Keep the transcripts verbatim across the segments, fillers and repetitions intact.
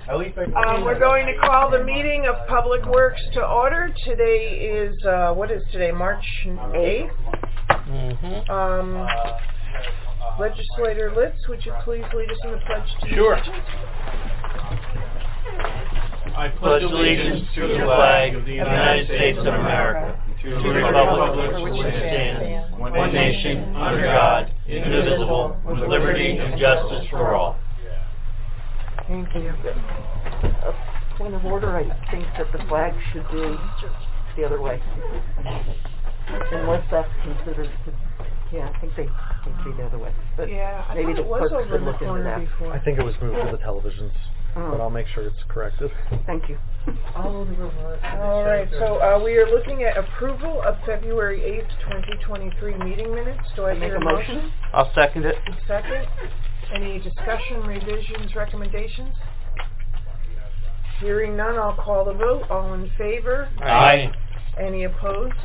At least I Um, we're going to call the meeting of Public Works to order. Today is, uh, what is today, March eighth? Mm-hmm. Um, Legislator Litz, would you please lead us in the pledge to Sure. allegiance? I pledge allegiance to the flag of the United States of America, to the republic for which it stands, one nation, under God, indivisible, with liberty and justice for all. Thank you. A point of order, I think that the flag should be the other way. Unless that's considered to, yeah, I think they should be the other way. But Yeah, I maybe thought the it was clerk over could in the look into corner that. before. I think it was moved to the televisions, Oh, but I'll make sure it's corrected. thank you. All right, so uh, we are looking at approval of February eighth, twenty twenty-three meeting minutes. Do I Make hear a motion? I'll second it. Second. Any discussion, revisions, recommendations? Hearing none, I'll call the vote. All in favor? Aye. Any opposed?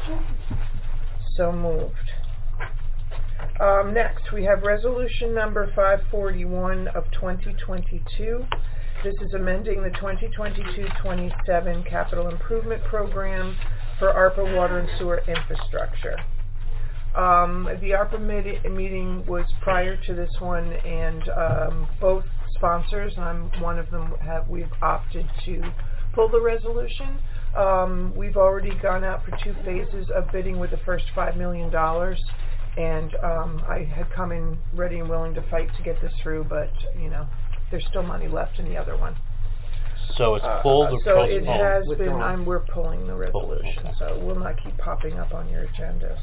So moved. Um, next, we have resolution number five forty-one of twenty twenty-two. This is amending the twenty twenty-two twenty-seven capital improvement program for ARPA water and sewer infrastructure. Um, the ARPA med- meeting was prior to this one, and um, both sponsors, and I'm one of them, have we've opted to pull the resolution. Um, we've already gone out for two phases of bidding with the first five million dollars, and um, I had come in ready and willing to fight to get this through, but, you know, there's still money left in the other one. So it's Uh, pulled or So it postponed? has been, Withdrawn. I'm, we're pulling the resolution, okay. so it will not keep popping up on your agendas.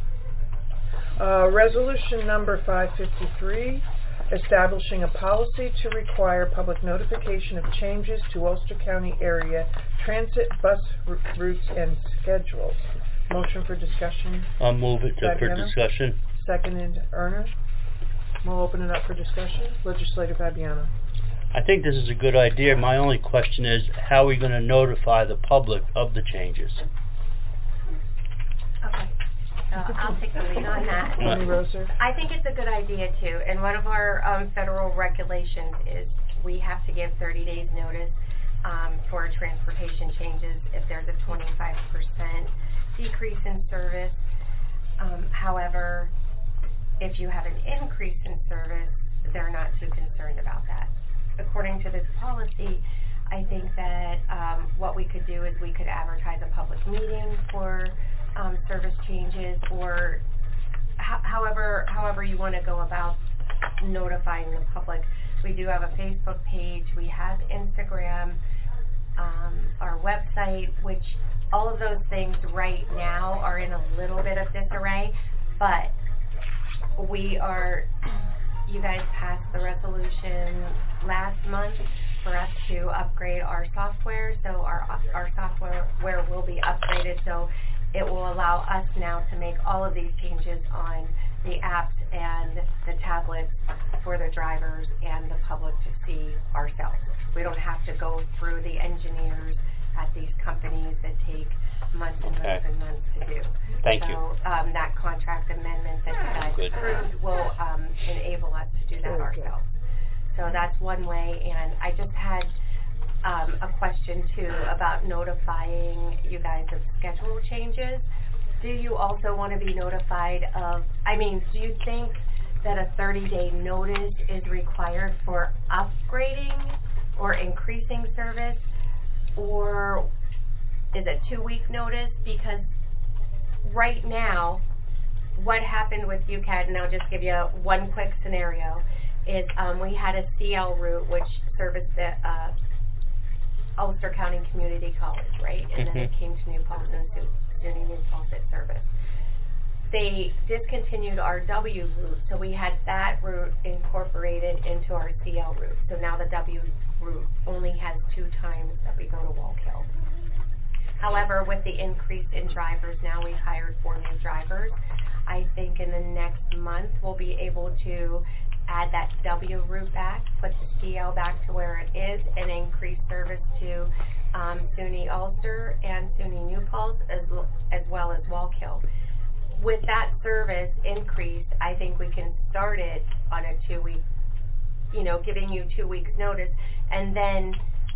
Uh, resolution number five fifty-three, establishing a policy to require public notification of changes to Ulster County area transit bus r- routes and schedules. Motion for discussion, I'll move it to, for Fabiano? discussion. seconded, Erner. We'll open it up for discussion. Legislator Fabiano. I think this is a good idea. My only question is, how are we going to notify the public of the changes? Okay, so I'll take the lead on that. Tony Roser. I think it's a good idea too, and one of our um, federal regulations is we have to give thirty days notice um, for transportation changes if there's a twenty-five percent decrease in service. Um, however, if you have an increase in service, they're not too concerned about that. According to this policy, I think that um, what we could do is we could advertise a public meeting for um, service changes, or ho- however however you want to go about notifying the public. We do have a Facebook page, we have Instagram, um, our website, which all of those things right now are in a little bit of disarray, but we are, you guys passed the resolution last month for us to upgrade our software, so our our software will be upgraded, so it will allow us now to make all of these changes on the apps and the tablets for the drivers and the public to see ourselves. We don't have to go through the engineers at these companies that take months and months Okay. and months to do. Thank so, you. um, that contract amendment that you guys Good. approved will um, enable us to do that Very good. ourselves. So that's one way, and I just had um, a question too about notifying you guys of schedule changes. Do you also want to be notified of, I mean, do you think that a thirty-day notice is required for upgrading or increasing service, or is it two-week notice? Because right now, what happened with U C A D, and I'll just give you one quick scenario, is um, we had a C L route which serviced the uh, Ulster County Community College, right? And then it Mhm. came to New Paltz and Su- SUNY New Paltz at service. They discontinued our W route, so we had that route incorporated into our C L route. So now the W route only has two times that we go to Wallkill. However, with the increase in drivers, now we've hired four new drivers. I think in the next month we'll be able to add that W route back, put the C L back to where it is, and increase service to um, SUNY Ulster and SUNY New Paltz, as, as well as Wallkill. With that service increase, I think we can start it on a two-week, you know, giving you two weeks notice, and then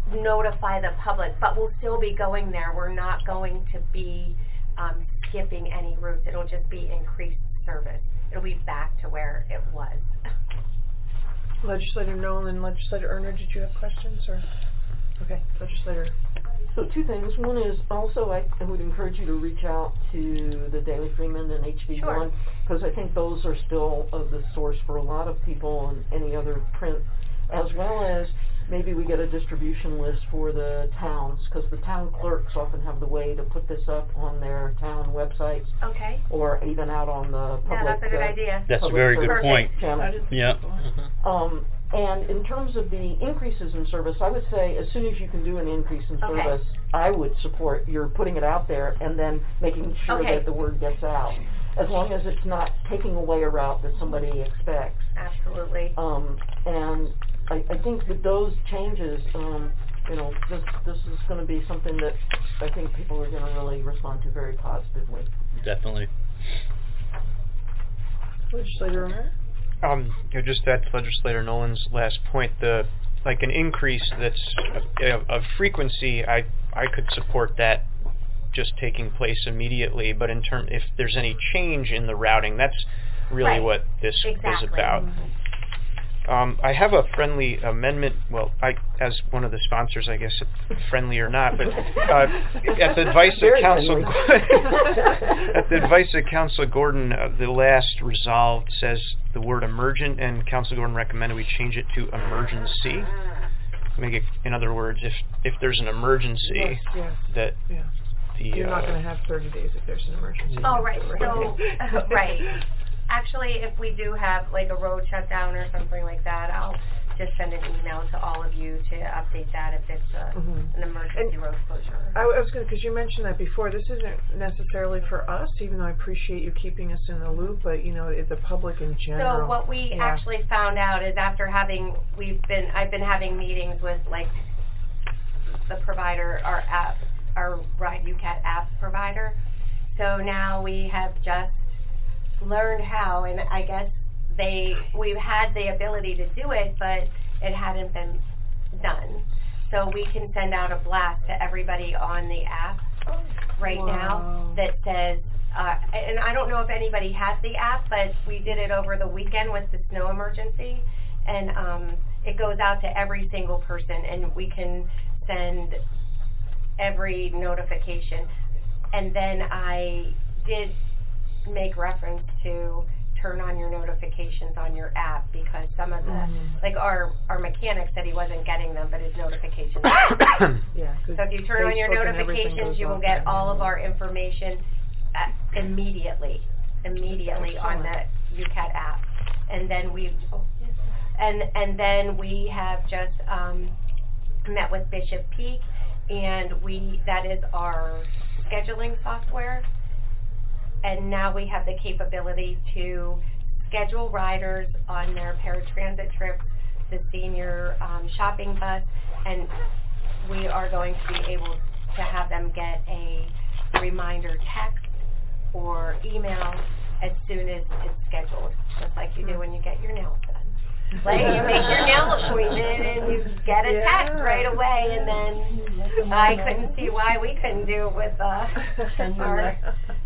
notify the public, but we'll still be going there. We're not going to be um, skipping any routes. It'll just be increased service. It'll be back to where it was. Legislator Nolan, Legislator Erner, did you have questions or? Okay, Legislator. So two things. One is also I, I would encourage you to reach out to the Daily Freeman and H V one because I think those are still of the source for a lot of people and any other print, as well as maybe we get a distribution list for the towns because the town clerks often have the way to put this up on their town websites Okay. or even out on the public. Yeah, that's a good uh, idea. That's a public very good service point. channel. Yeah. Um, and in terms of the increases in service, I would say as soon as you can do an increase in Okay. service, I would support your putting it out there and then making sure Okay. that the word gets out. As long as it's not taking away a route that somebody expects. Absolutely. Um, and I, I think with those changes, um, you know, this this is going to be something that I think people are going to really respond to very positively. Definitely. Legislator Erner? Um, you know, just that Legislator Nolan's last point, the like an increase that's of, of frequency, I I could support that just taking place immediately. But in term, if there's any change in the routing, that's really Right. what this Exactly. is about. Um, I have a friendly amendment. Well, I, as one of the sponsors, I guess, friendly or not, but uh, at the advice of Very Council, friendly. at the advice of Council Gordon, uh, the last resolved says the word emergent, and Council Gordon recommended we change it to emergency. Make it, in other words, if if there's an emergency, Yes, yes, that yeah. the You're not uh, going to have thirty days if there's an emergency. Oh, right. So, right. Actually, if we do have like a road shutdown or something like that, I'll just send an email to all of you to update that if it's a, Mhm. an emergency And road closure. I, I was going to, because you mentioned that before, this isn't necessarily for us, even though I appreciate you keeping us in the loop, but, you know, it- the public in general. So what we Yeah. actually found out is after having, we've been, I've been having meetings with like the provider, our app, our Ride U C A T app provider. So now we have just learned how, and I guess they, we've had the ability to do it, but it hadn't been done. So we can send out a blast to everybody on the app right Wow. now that says, uh, and I don't know if anybody has the app, but we did it over the weekend with the snow emergency, and um, it goes out to every single person, and we can send every notification. And then I did make reference to turn on your notifications on your app because some of the, Mhm. like our, our mechanic said he wasn't getting them, but his notifications. Yeah. 'cause So if you turn on your Facebook and everything notifications, goes you will off get there. all of our information uh, immediately, immediately on the U C A T app. And then we, and and then we have just um, met with Bishop Peak, and we that is our scheduling software. And now we have the capability to schedule riders on their paratransit trips, the senior um, shopping bus, and we are going to be able to have them get a reminder text or email as soon as it's scheduled, just like you do when you get your nails done. Like you make your nail appointment and you get a text Yeah. right away, and then I couldn't see why we couldn't do it with uh, our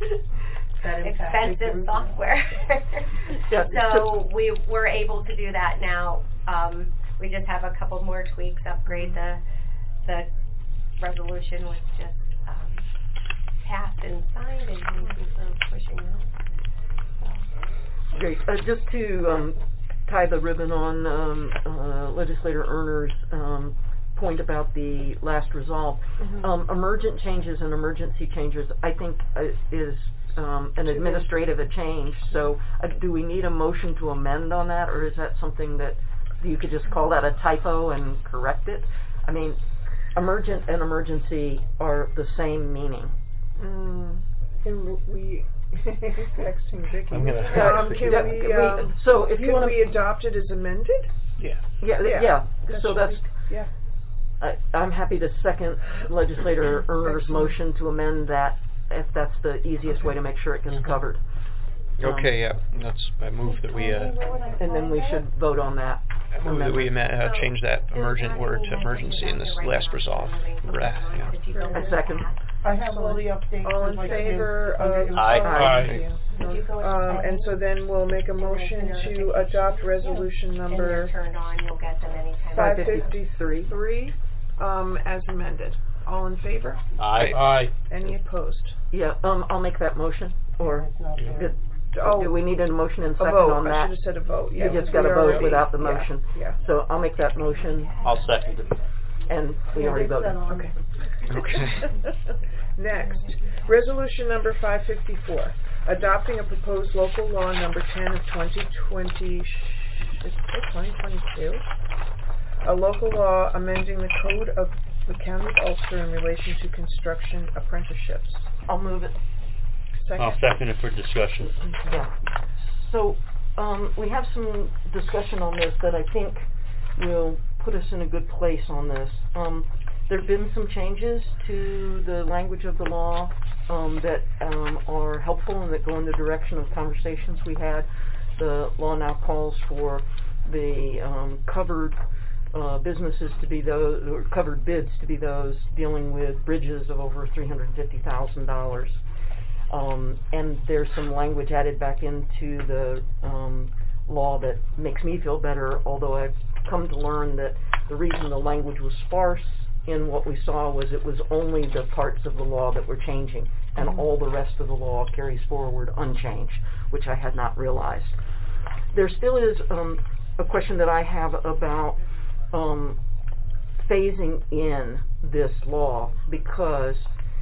expensive software. Yeah, So we were able to do that now. Um, we just have a couple more tweaks, upgrade the the resolution was just um, passed and signed, and we are pushing out. So. Great. Uh, just to um, tie the ribbon on um, uh, Legislator Erner's um, point about the last resolve, Mhm. um, emergent changes and emergency changes, I think, uh, is um, an administrative a change. So, uh, do we need a motion to amend on that, or is that something that you could just call that a typo and correct it? I mean, emergent and emergency are the same meaning. Mm. Can we, texting Vicky. I'm gonna Um, text can Vicky. we, Yeah, um, we- so if you could wanna- we adopt it as amended? yeah. Yeah, Yeah. yeah. That So should that's. be- Yeah. I, I'm happy to second Legislator Erner's Excellent. motion to amend that if that's the easiest way to make sure it gets Mm-hmm. Mhm. covered. Um, Okay, yeah, that's, I move that we, uh, And then we should vote on that. I move that we ama- uh, change that emergent word to emergency in this last resolve. Rah, yeah. A second. I have all the updates. All in I'd like to favor give- of... Aye. Aye. If you go into Um, and settings, so then we'll make a motion to adopt resolution and they're number turned on, you'll get them anytime. five Five fifty-three. fifty-three, um, as amended. All in favor? Aye. Aye. Any opposed? Yeah, um, I'll make that motion, or, It's not there. did- Oh, do we need a motion and a second vote. on I that? should have said a vote, yeah. You just we got to vote already- without the yeah, motion. Yeah. So I'll make that motion, I'll second it. and we already voted. Okay. Okay. Next, resolution number five fifty-four, adopting a proposed local law number ten of twenty twenty, is it twenty twenty-two? A local law amending the code of the County of Ulster in relation to construction apprenticeships. I'll move it. I'll Second? second it for discussion. Yeah. So, um, we have some discussion on this that I think will put us in a good place on this. Um, there have been some changes to the language of the law, um, that, um, are helpful and that go in the direction of conversations we had. The law now calls for the, um, covered, uh, businesses to be those, or covered bids to be those dealing with bridges of over three hundred fifty thousand dollars. Um, and there's some language added back into the um, law that makes me feel better, although I've come to learn that the reason the language was sparse in what we saw was it was only the parts of the law that were changing, and all the rest of the law carries forward unchanged, which I had not realized. There still is um, a question that I have about um, phasing in this law, because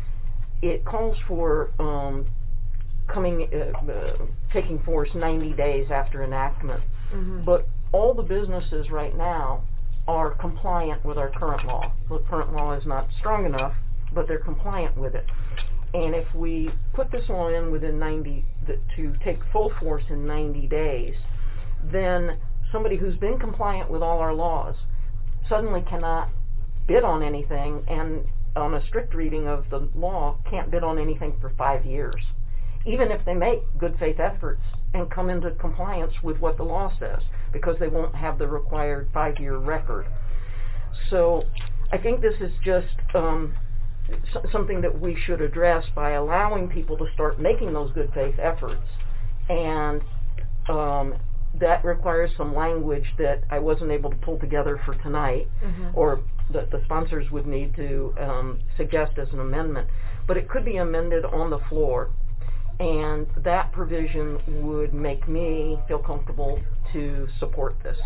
it calls for um, coming, uh, uh, taking force ninety days after enactment. Mhm. But all the businesses right now are compliant with our current law. The current law is not strong enough, but they're compliant with it. And if we put this law in within ninety, the, to take full force in ninety days, then somebody who's been compliant with all our laws suddenly cannot bid on anything, and on a strict reading of the law, can't bid on anything for five years, even if they make good faith efforts and come into compliance with what the law says, because they won't have the required five-year record. So I think this is just um, s- something that we should address by allowing people to start making those good faith efforts, and um, that requires some language that I wasn't able to pull together for tonight, Mhm. or that the sponsors would need to um, suggest as an amendment. But it could be amended on the floor, and that provision would make me feel comfortable to support this.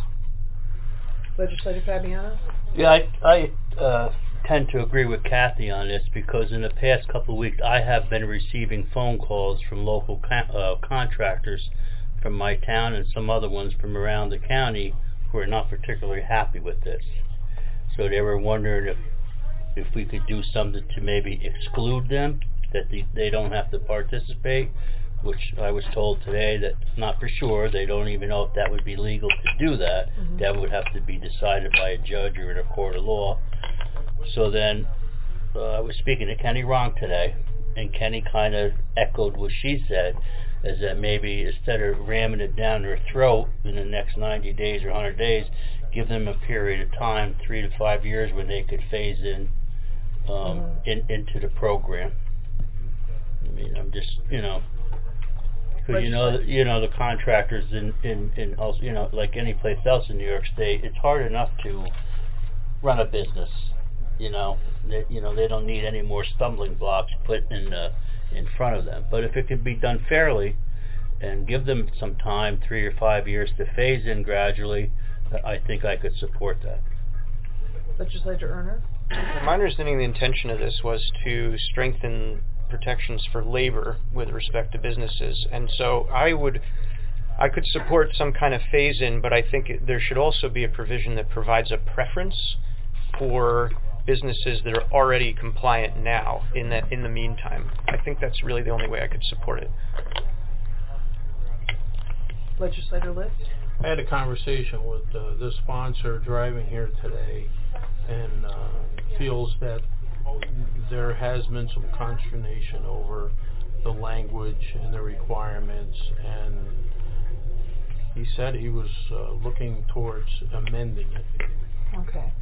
Legislator Fabiano? Yeah, I, I uh, tend to agree with Kathy on this, because in the past couple of weeks I have been receiving phone calls from local con- uh, contractors from my town and some other ones from around the county who are not particularly happy with this. So they were wondering if if we could do something to maybe exclude them, that they, they don't have to participate, which I was told today that not for sure. They don't even know if that would be legal to do that. Mhm. That would have to be decided by a judge or in a court of law. So then uh, I was speaking to Kenny Ronk today, and Kenny kind of echoed what she said, is that maybe instead of ramming it down their throat in the next ninety days or one hundred days, give them a period of time, three to five years, when they could phase in um, Mhm. in into the program. I mean, I'm just, you know, because you know, you know, the contractors in in in also, you know, like any place else in New York State, it's hard enough to run a business. You know, they, you know, they don't need any more stumbling blocks put in uh, in front of them. But if it can be done fairly, and give them some time, three or five years, to phase in gradually, I think I could support that. Legislator Erner? My understanding, the intention of this was to strengthen protections for labor with respect to businesses, and so I would, I could support some kind of phase-in, but I think it, there should also be a provision that provides a preference for businesses that are already compliant now. In that, in the meantime, I think that's really the only way I could support it. Legislator Litz? I had a conversation with uh, the sponsor driving here today, and uh, feels that there has been some consternation over the language and the requirements, and he said he was uh, looking towards amending it. Okay.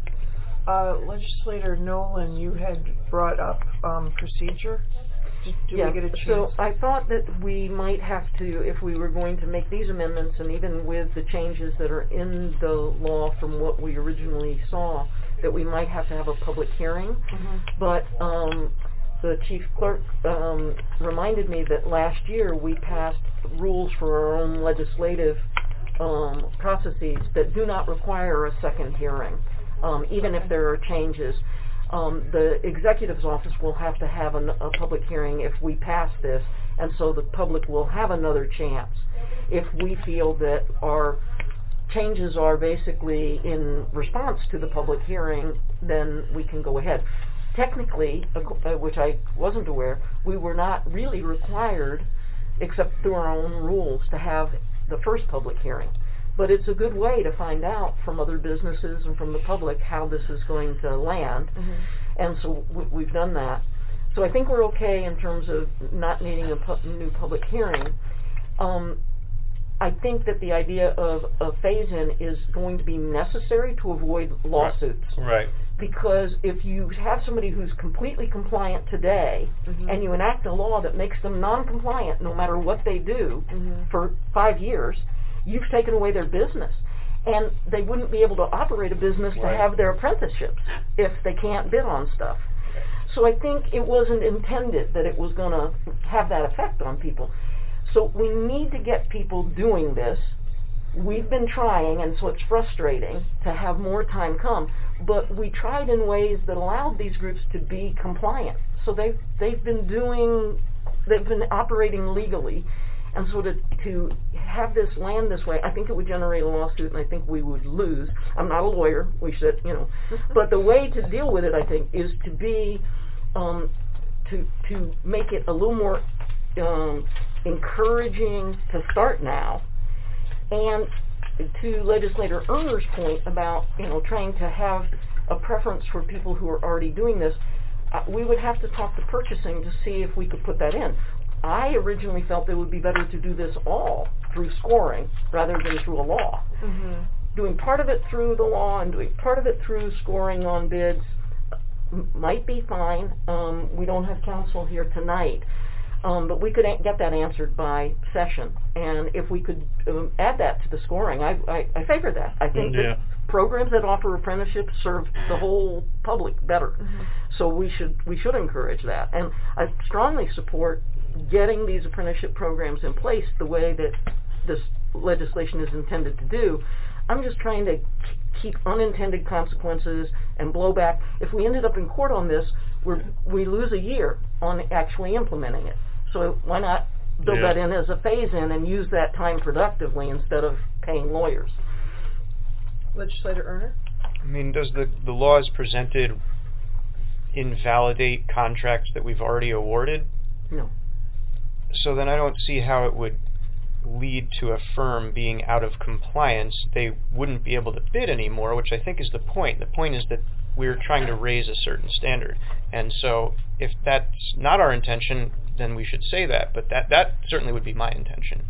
Uh, Legislator Nolan, you had brought up um, procedure. Did, did yeah, we get a chance? so I thought that we might have to, if we were going to make these amendments, and even with the changes that are in the law from what we originally saw, that we might have to have a public hearing. Mm-hmm. But um, the chief clerk um, reminded me that last year we passed rules for our own legislative um, processes that do not require a second hearing, um, even if there are changes. Um, the executive's office will have to have an, a public hearing if we pass this, and so the public will have another chance. If we feel that our changes are basically in response to the public hearing, then we can go ahead. Technically, uh, which I wasn't aware, we were not really required, except through our own rules, to have the first public hearing. But it's a good way to find out from other businesses and from the public how this is going to land. Mm-hmm. And so w- we've done that. So I think we're okay in terms of not needing a pu- new public hearing. Um, I think that the idea of a phase-in is going to be necessary to avoid lawsuits. Right. Because if you have somebody who's completely compliant today, Mm-hmm. and you enact a law that makes them non-compliant no matter what they do Mm-hmm. for five years, you've taken away their business. And they wouldn't be able to operate a business Right. to have their apprenticeships if they can't bid on stuff. So I think it wasn't intended that it was going to have that effect on people. So we need to get people doing this. We've been trying, and so it's frustrating to have more time come, but we tried in ways that allowed these groups to be compliant. So they've, they've been doing, they've been operating legally. And so to, to have this land this way, I think it would generate a lawsuit, and I think we would lose. I'm not a lawyer. We should, you know. But the way to deal with it, I think, is to be, um, to to make it a little more um, encouraging to start now. And to Legislator Erner's point about, you know, trying to have a preference for people who are already doing this, uh, we would have to talk to purchasing to see if we could put that in. I originally felt it would be better to do this all through scoring rather than through a law. Mm-hmm. Doing part of it through the law and doing part of it through scoring on bids m- might be fine. Um, we don't have counsel here tonight, um, but we could a- get that answered by session. And if we could um, add that to the scoring, I, I, I favor that. I think Yeah. that programs that offer apprenticeships serve the whole public better. Mm-hmm. So we should we should encourage that. And I strongly support getting these apprenticeship programs in place the way that this legislation is intended to do. I'm just trying to k- keep unintended consequences and blowback. If we ended up in court on this, we're, we lose a year on actually implementing it. So why not build Yeah. that in as a phase-in and use that time productively instead of paying lawyers? Legislator Erner? I mean, does the, the law as presented invalidate contracts that we've already awarded? No. So then I don't see how it would lead to a firm being out of compliance. They wouldn't be able to bid anymore, which I think is the point. The point is that we're trying to raise a certain standard. And so if that's not our intention, then we should say that. But that, that certainly would be my intention.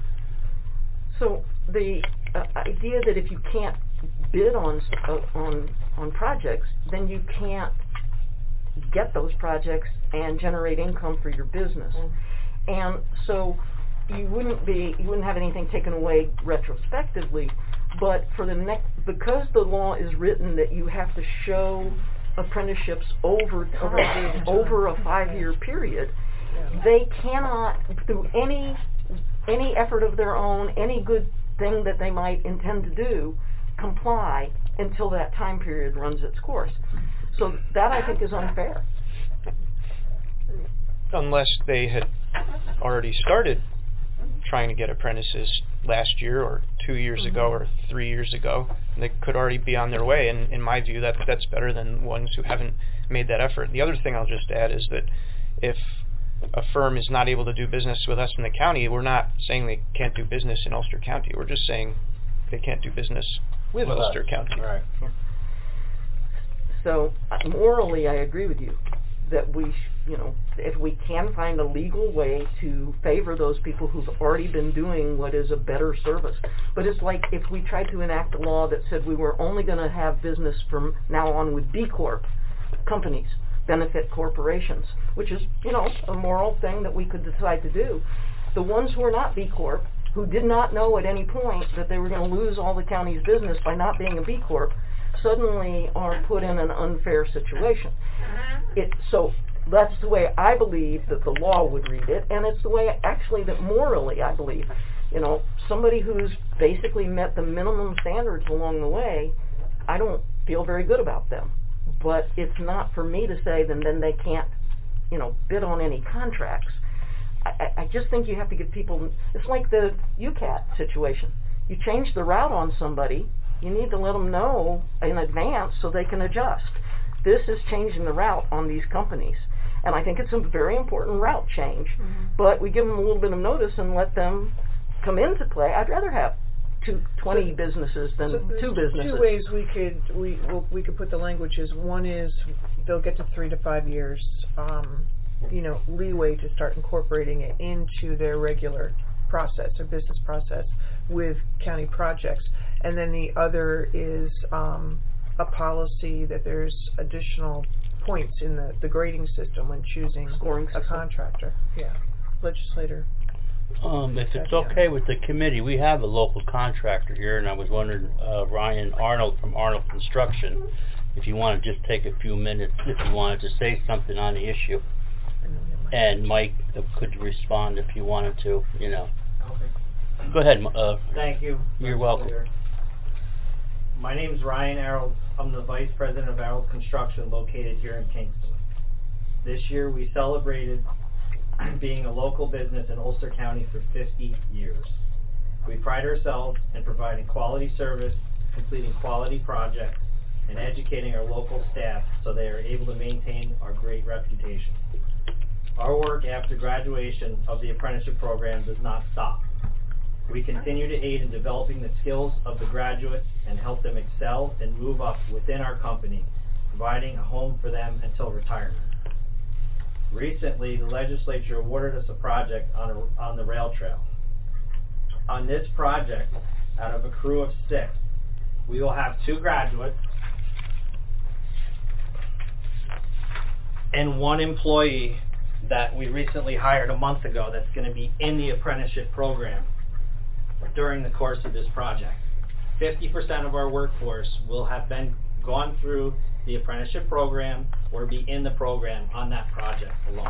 So the uh, idea that if you can't bid on uh, on on projects, then you can't get those projects and generate income for your business. Mm. And so you wouldn't be you wouldn't have anything taken away retrospectively, but for the next, because the law is written that you have to show apprenticeships over time, over a five-year period, Yeah. they cannot, through any any effort of their own, any good thing that they might intend to do, comply until that time period runs its course. So that, I think, is unfair. Unless they had already started trying to get apprentices last year or two years Mm-hmm. ago or three years ago, they could already be on their way. And in my view, that that's better than ones who haven't made that effort. The other thing I'll just add is that if a firm is not able to do business with us in the county, we're not saying they can't do business in Ulster County. We're just saying they can't do business with, With Ulster us. County. Right. So uh, morally, I agree with you, that we, sh- you know, if we can find a legal way to favor those people who've already been doing what is a better service. But it's like if we tried to enact a law that said we were only going to have business from now on with B Corp companies, benefit corporations, which is, you know, a moral thing that we could decide to do. The ones who are not B Corp, who did not know at any point that they were going to lose all the county's business by not being a B Corp, suddenly are put in an unfair situation. It, so that's the way I believe that the law would read it, and it's the way actually that morally I believe. You know, somebody who's basically met the minimum standards along the way, I don't feel very good about them. But it's not for me to say then then they can't, you know, bid on any contracts. I, I just think you have to give people, it's like the U C A T situation. You change the route on somebody, you need to let them know in advance so they can adjust. This is changing the route on these companies. And I think it's a very important route change. Mm-hmm. But we give them a little bit of notice and let them come into play. I'd rather have two, twenty so, businesses than so two businesses. Two ways we could we well, we could put the language is, one is they'll get to three to five years, um, you know, leeway to start incorporating it into their regular process or business process with county projects. And then the other is um, a policy that there's additional points in the, the grading system when choosing Scoring a system. contractor. Yeah, legislator. Um, if it's okay with the committee, we have a local contractor here, and I was wondering, uh, Ryan Arnold from Arnold Construction, if you want to just take a few minutes, if you wanted to say something on the issue. And Mike uh, could respond if you wanted to, you know. Okay. Go ahead. Uh, Thank you. You're welcome. Clear. My name is Ryan Arnold. I'm the Vice President of Arnold Construction located here in Kingston. This year we celebrated being a local business in Ulster County for fifty years. We pride ourselves in providing quality service, completing quality projects, and educating our local staff so they are able to maintain our great reputation. Our work after graduation of the apprenticeship program does not stop. We continue to aid in developing the skills of the graduates and help them excel and move up within our company, providing a home for them until retirement. Recently, the legislature awarded us a project on, a, on the rail trail. On this project, out of a crew of six, we will have two graduates and one employee that we recently hired a month ago that's going to be in the apprenticeship program during the course of this project. fifty percent of our workforce will have been gone through the apprenticeship program or be in the program on that project alone.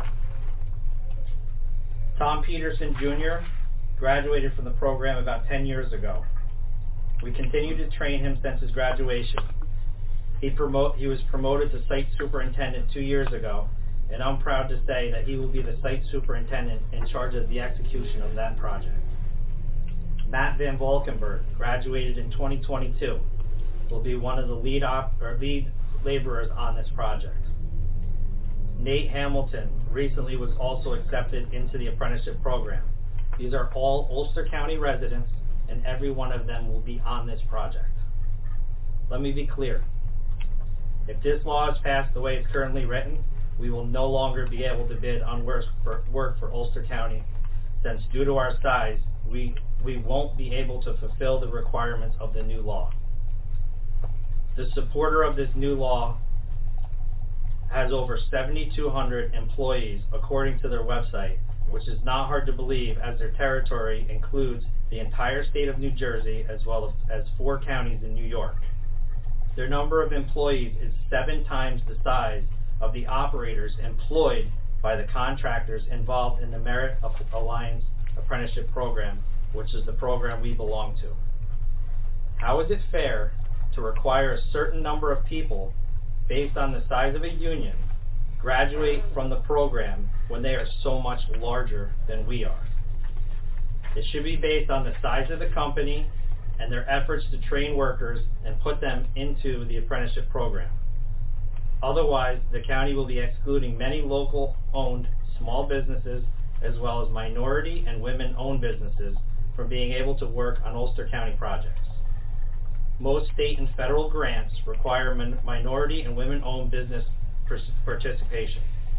Tom Peterson Junior graduated from the program about ten years ago. We continue to train him since his graduation. He, promote, he was promoted to site superintendent two years ago, and I'm proud to say that he will be the site superintendent in charge of the execution of that project. Matt Van Valkenburg graduated in twenty twenty-two. Will be one of the lead op or lead laborers on this project. Nate Hamilton recently was also accepted into the apprenticeship program. These are all Ulster County residents, and every one of them will be on this project. Let me be clear. If this law is passed the way it's currently written, we will no longer be able to bid on work for, work for Ulster County, since due to our size, we, we won't be able to fulfill the requirements of the new law. The supporter of this new law has over seventy-two hundred employees according to their website, which is not hard to believe as their territory includes the entire state of New Jersey as well as, as four counties in New York. Their number of employees is seven times the size of the operators employed by the contractors involved in the Merit Alliance Apprenticeship Program, which is the program we belong to. How is it fair to require a certain number of people based on the size of a union graduate from the program when they are so much larger than we are? It should be based on the size of the company and their efforts to train workers and put them into the apprenticeship program. Otherwise, the county will be excluding many local-owned small businesses as well as minority and women-owned businesses from being able to work on Ulster County projects. Most state and federal grants require min minority and women-owned business participation.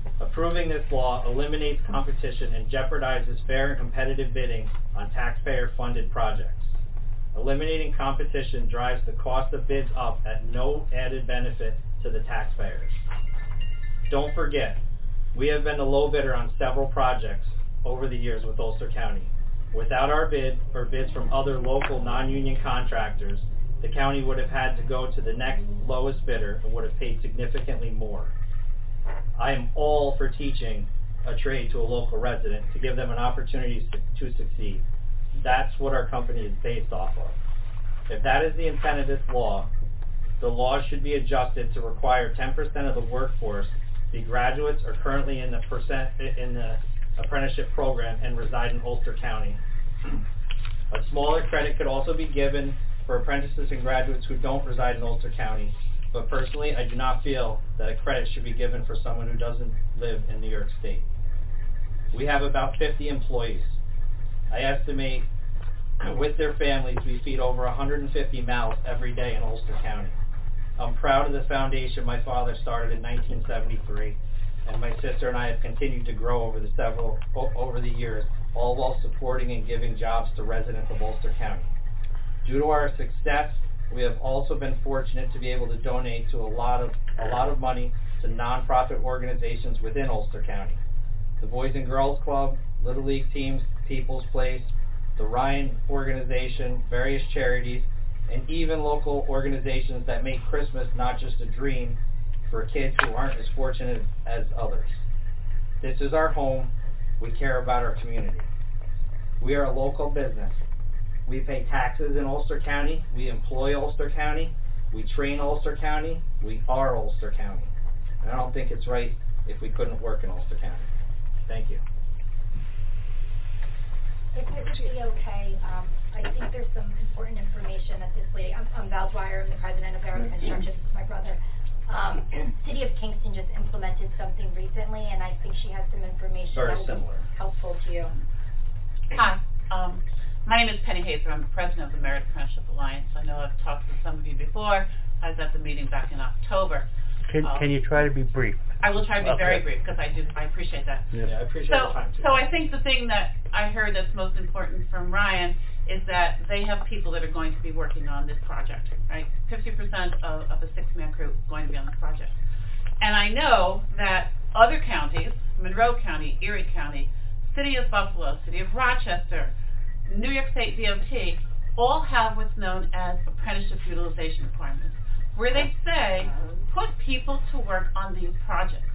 Approving this law eliminates competition and jeopardizes fair and competitive bidding on taxpayer-funded projects. Eliminating competition drives the cost of bids up at no added benefit to the taxpayers. Don't forget, we have been the low bidder on several projects over the years with Ulster County. Without our bid or bids from other local non-union contractors, the county would have had to go to the next lowest bidder and would have paid significantly more. I am all for teaching a trade to a local resident to give them an opportunity to, to succeed. That's what our company is based off of. If that is the intent of this law, the law should be adjusted to require ten percent of the workforce be graduates or currently in the percent in the apprenticeship program and reside in Ulster County. A smaller credit could also be given for apprentices and graduates who don't reside in Ulster County, but personally I do not feel that a credit should be given for someone who doesn't live in New York State. We have about fifty employees. I estimate with their families we feed over one hundred fifty mouths every day in Ulster County. I'm proud of the foundation my father started in nineteen seventy-three, and my sister and I have continued to grow over the several over the years, all while supporting and giving jobs to residents of Ulster County. Due to our success, we have also been fortunate to be able to donate to a lot of a lot of money to nonprofit organizations within Ulster County. The Boys and Girls Club, Little League teams, People's Place, the Ryan organization, various charities, and even local organizations that make Christmas not just a dream for kids who aren't as fortunate as others. This is our home. We care about our community. We are a local business. We pay taxes in Ulster County. We employ Ulster County. We train Ulster County. We are Ulster County. And I don't think it's right if we couldn't work in Ulster County. Thank you. If it would be okay, um, I think there's some important information that this lady, I'm, I'm Val Dwyer, I'm the president of Vera Construction, this is my brother. Um, City of Kingston just implemented something recently, and I think she has some information Very that will similar. be helpful to you. Hi, um, my name is Penny Hazer. I'm the president of the Merit Apprenticeship Alliance. I know I've talked to some of you before. I was at the meeting back in October. Can, um, can you try to be brief? I will try to be Okay. very brief because I do. I appreciate that. Yeah. Yeah, I appreciate So, the time too. so I think the thing that I heard that's most important from Ryan is that they have people that are going to be working on this project, right? fifty percent of, of a six-man crew is going to be on this project. And I know that other counties, Monroe County, Erie County, City of Buffalo, City of Rochester, New York State D O T, all have what's known as apprenticeship utilization requirements, where they say, put people to work on these projects.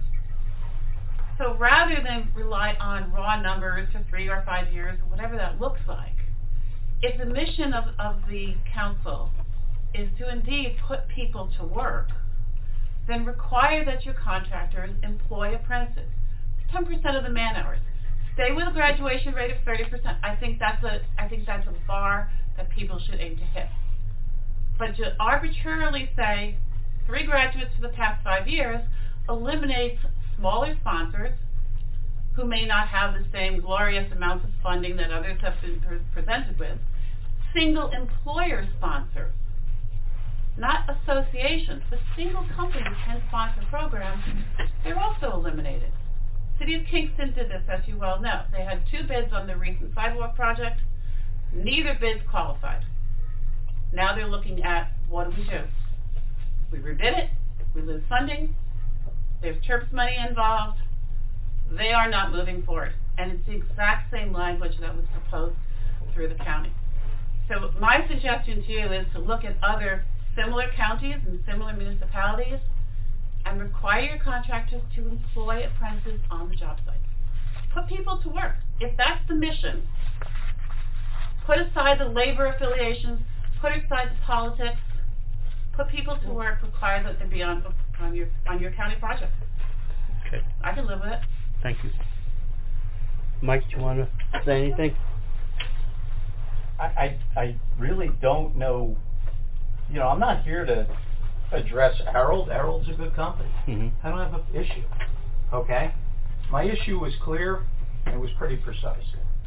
So rather than rely on raw numbers for three or five years, or whatever that looks like, if the mission of, of the council is to indeed put people to work, then require that your contractors employ apprentices. ten percent of the man hours. Stay with a graduation rate of thirty percent. I think that's a, I think that's a bar that people should aim to hit. But to arbitrarily say three graduates for the past five years eliminates smaller sponsors who may not have the same glorious amounts of funding that others have been pre- presented with. Single employer sponsors, not associations, but single companies can sponsor programs. They're also eliminated. City of Kingston did this, as you well know. They had two bids on the recent sidewalk project. Neither bids qualified. Now they're looking at, what do we do? We rebid it, we lose funding, there's CHIRPS money involved, they are not moving forward. And it's the exact same language that was proposed through the county. So my suggestion to you is to look at other similar counties and similar municipalities and require your contractors to employ apprentices on the job site. Put people to work. If that's the mission, put aside the labor affiliations, put aside the politics, put people to work, require that they be on, on your on your county project. Okay. I can live with it. Thank you. Mike, do you want to say anything? I, I, I really don't know, you know, I'm not here to address Harold. Harold's a good company. Mm-hmm. I don't have an issue, okay? My issue was clear and it was pretty precise.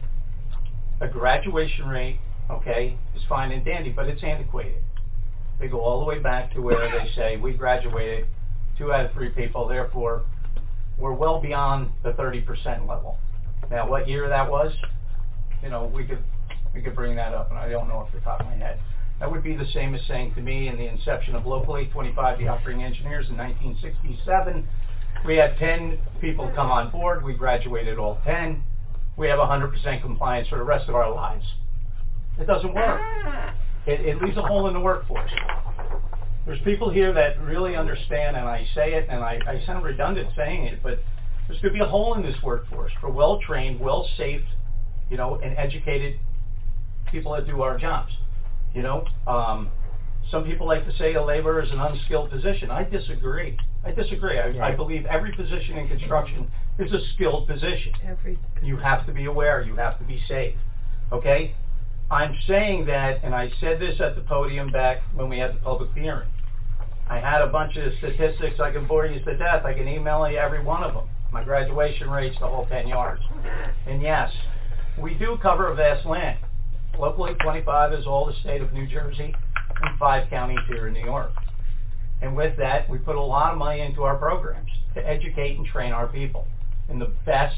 A graduation rate, okay, is fine and dandy, but it's antiquated. They go all the way back to where they say, we graduated two out of three people, therefore we're well beyond the thirty percent level. Now, what year that was, you know, we could we could bring that up, and I don't know off the top of my head. That would be the same as saying to me in the inception of Local eight twenty-five, the operating engineers in nineteen sixty-seven, we had ten people come on board. We graduated all ten. We have one hundred percent compliance for the rest of our lives. It doesn't work. It, it leaves a hole in the workforce. There's people here that really understand, and I say it, and I, I sound redundant saying it, but there's going to be a hole in this workforce for well-trained, well-safed, you know, and educated people that do our jobs. You know, um, some people like to say a laborer is an unskilled position. I disagree. I disagree. I, I believe every position in construction is a skilled position. Every You have to be aware. You have to be safe. Okay? I'm saying that, and I said this at the podium back when we had the public hearing. I had a bunch of statistics. I can bore you to death. I can email you every one of them. My graduation rates, the whole ten yards. And yes, we do cover a vast land. Local eight twenty-five is all the state of New Jersey and five counties here in New York. And with that, we put a lot of money into our programs to educate and train our people in the best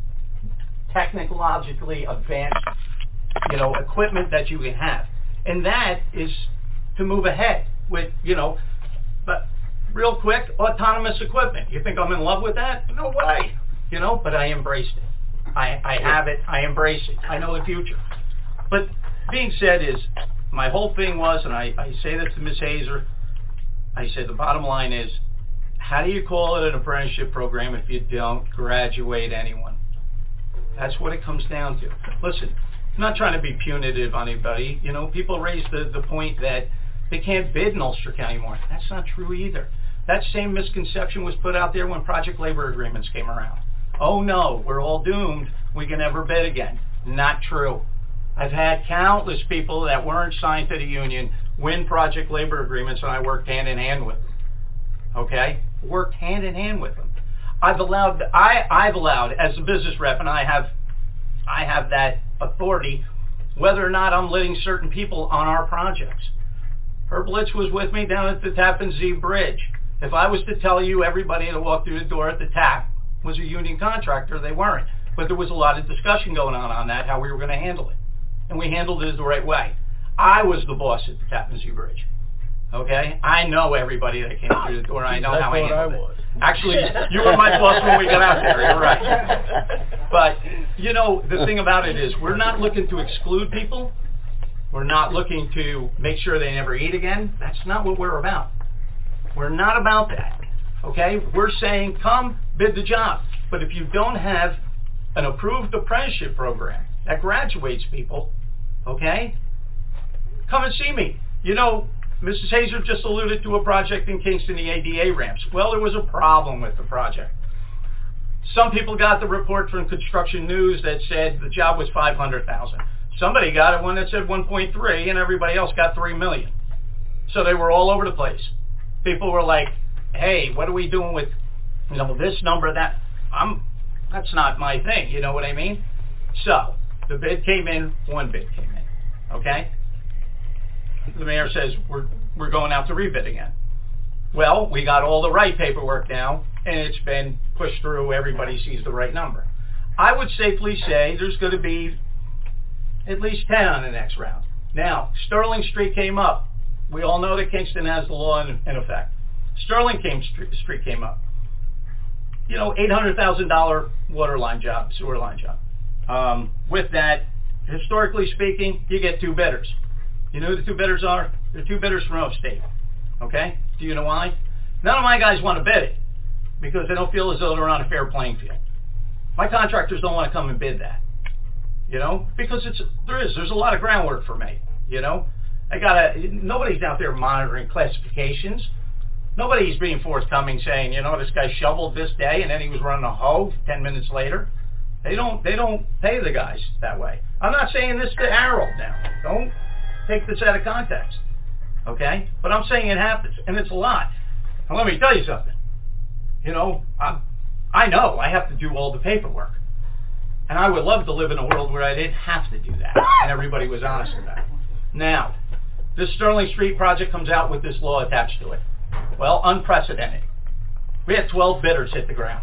technologically advanced, you know, equipment that you can have. And that is to move ahead with, you know, but real quick, autonomous equipment. You think I'm in love with that? No way. You know, but I embraced it. I, I have it. I embrace it. I know the future. But being said is, my whole thing was, and I, I say this to Miz Hazer, I said the bottom line is, how do you call it an apprenticeship program if you don't graduate anyone? That's what it comes down to. Listen, I'm not trying to be punitive on anybody. You know, people raise the, the point that they can't bid in Ulster County more. That's not true either. That same misconception was put out there when project labor agreements came around. Oh no, we're all doomed. We can never bid again. Not true. I've had countless people that weren't signed to the union win project labor agreements, and I worked hand in hand with them. Okay? Worked hand in hand with them. I've allowed, I, I've allowed, as a business rep, and I have, I have that authority, whether or not I'm letting certain people on our projects. Herb Litz was with me down at the Tappan Zee Bridge. If I was to tell you everybody that walked through the door at the tap was a union contractor, they weren't. But there was a lot of discussion going on on that, how we were going to handle it. And we handled it the right way. I was the boss at the Tappan Zee Bridge. Okay? I know everybody that came through the door. I know how I handled I was. it. Actually, you were my boss when we got out there. You're right. But, you know, the thing about it is we're not looking to exclude people. We're not looking to make sure they never eat again. That's not what we're about. We're not about that. Okay? We're saying come bid the job. But if you don't have an approved apprenticeship program that graduates people, okay, come and see me. You know, Missus Hazer just alluded to a project in Kingston, the A D A ramps. Well, there was a problem with the project. Some people got the report from Construction News that said the job was five hundred thousand dollars. Somebody got it one that said one point three, and everybody else got three million dollars. So they were all over the place. People were like, hey, what are we doing with, you know, this number, that? I'm, that's not my thing, you know what I mean? So, the bid came in, one bid came in, okay? The mayor says, we're, we're going out to rebid again. Well, we got all the right paperwork now, and it's been pushed through, everybody sees the right number. I would safely say there's going to be at least ten on the next round. Now, Sterling Street came up. We all know that Kingston has the law in, in effect. Sterling came, Street came up. You know, eight hundred thousand dollars water line job, sewer line job. Um, with that, historically speaking, you get two bidders. You know who the two bidders are? They're two bidders from upstate. Okay? Do you know why? None of my guys want to bid it because they don't feel as though they're on a fair playing field. My contractors don't want to come and bid that. You know? Because it's there is. There's a lot of groundwork for me. You know? I gotta, nobody's out there monitoring classifications. Nobody's being forthcoming saying, you know, this guy shoveled this day and then he was running a hoe ten minutes later. They don't, they don't pay the guys that way. I'm not saying this to Harold now. Don't take this out of context. Okay? But I'm saying it happens, and it's a lot. And let me tell you something. You know, I, I know I have to do all the paperwork. And I would love to live in a world where I didn't have to do that, and everybody was honest about it. Now, this Sterling Street project comes out with this law attached to it. Well, unprecedented. We had twelve bidders hit the ground.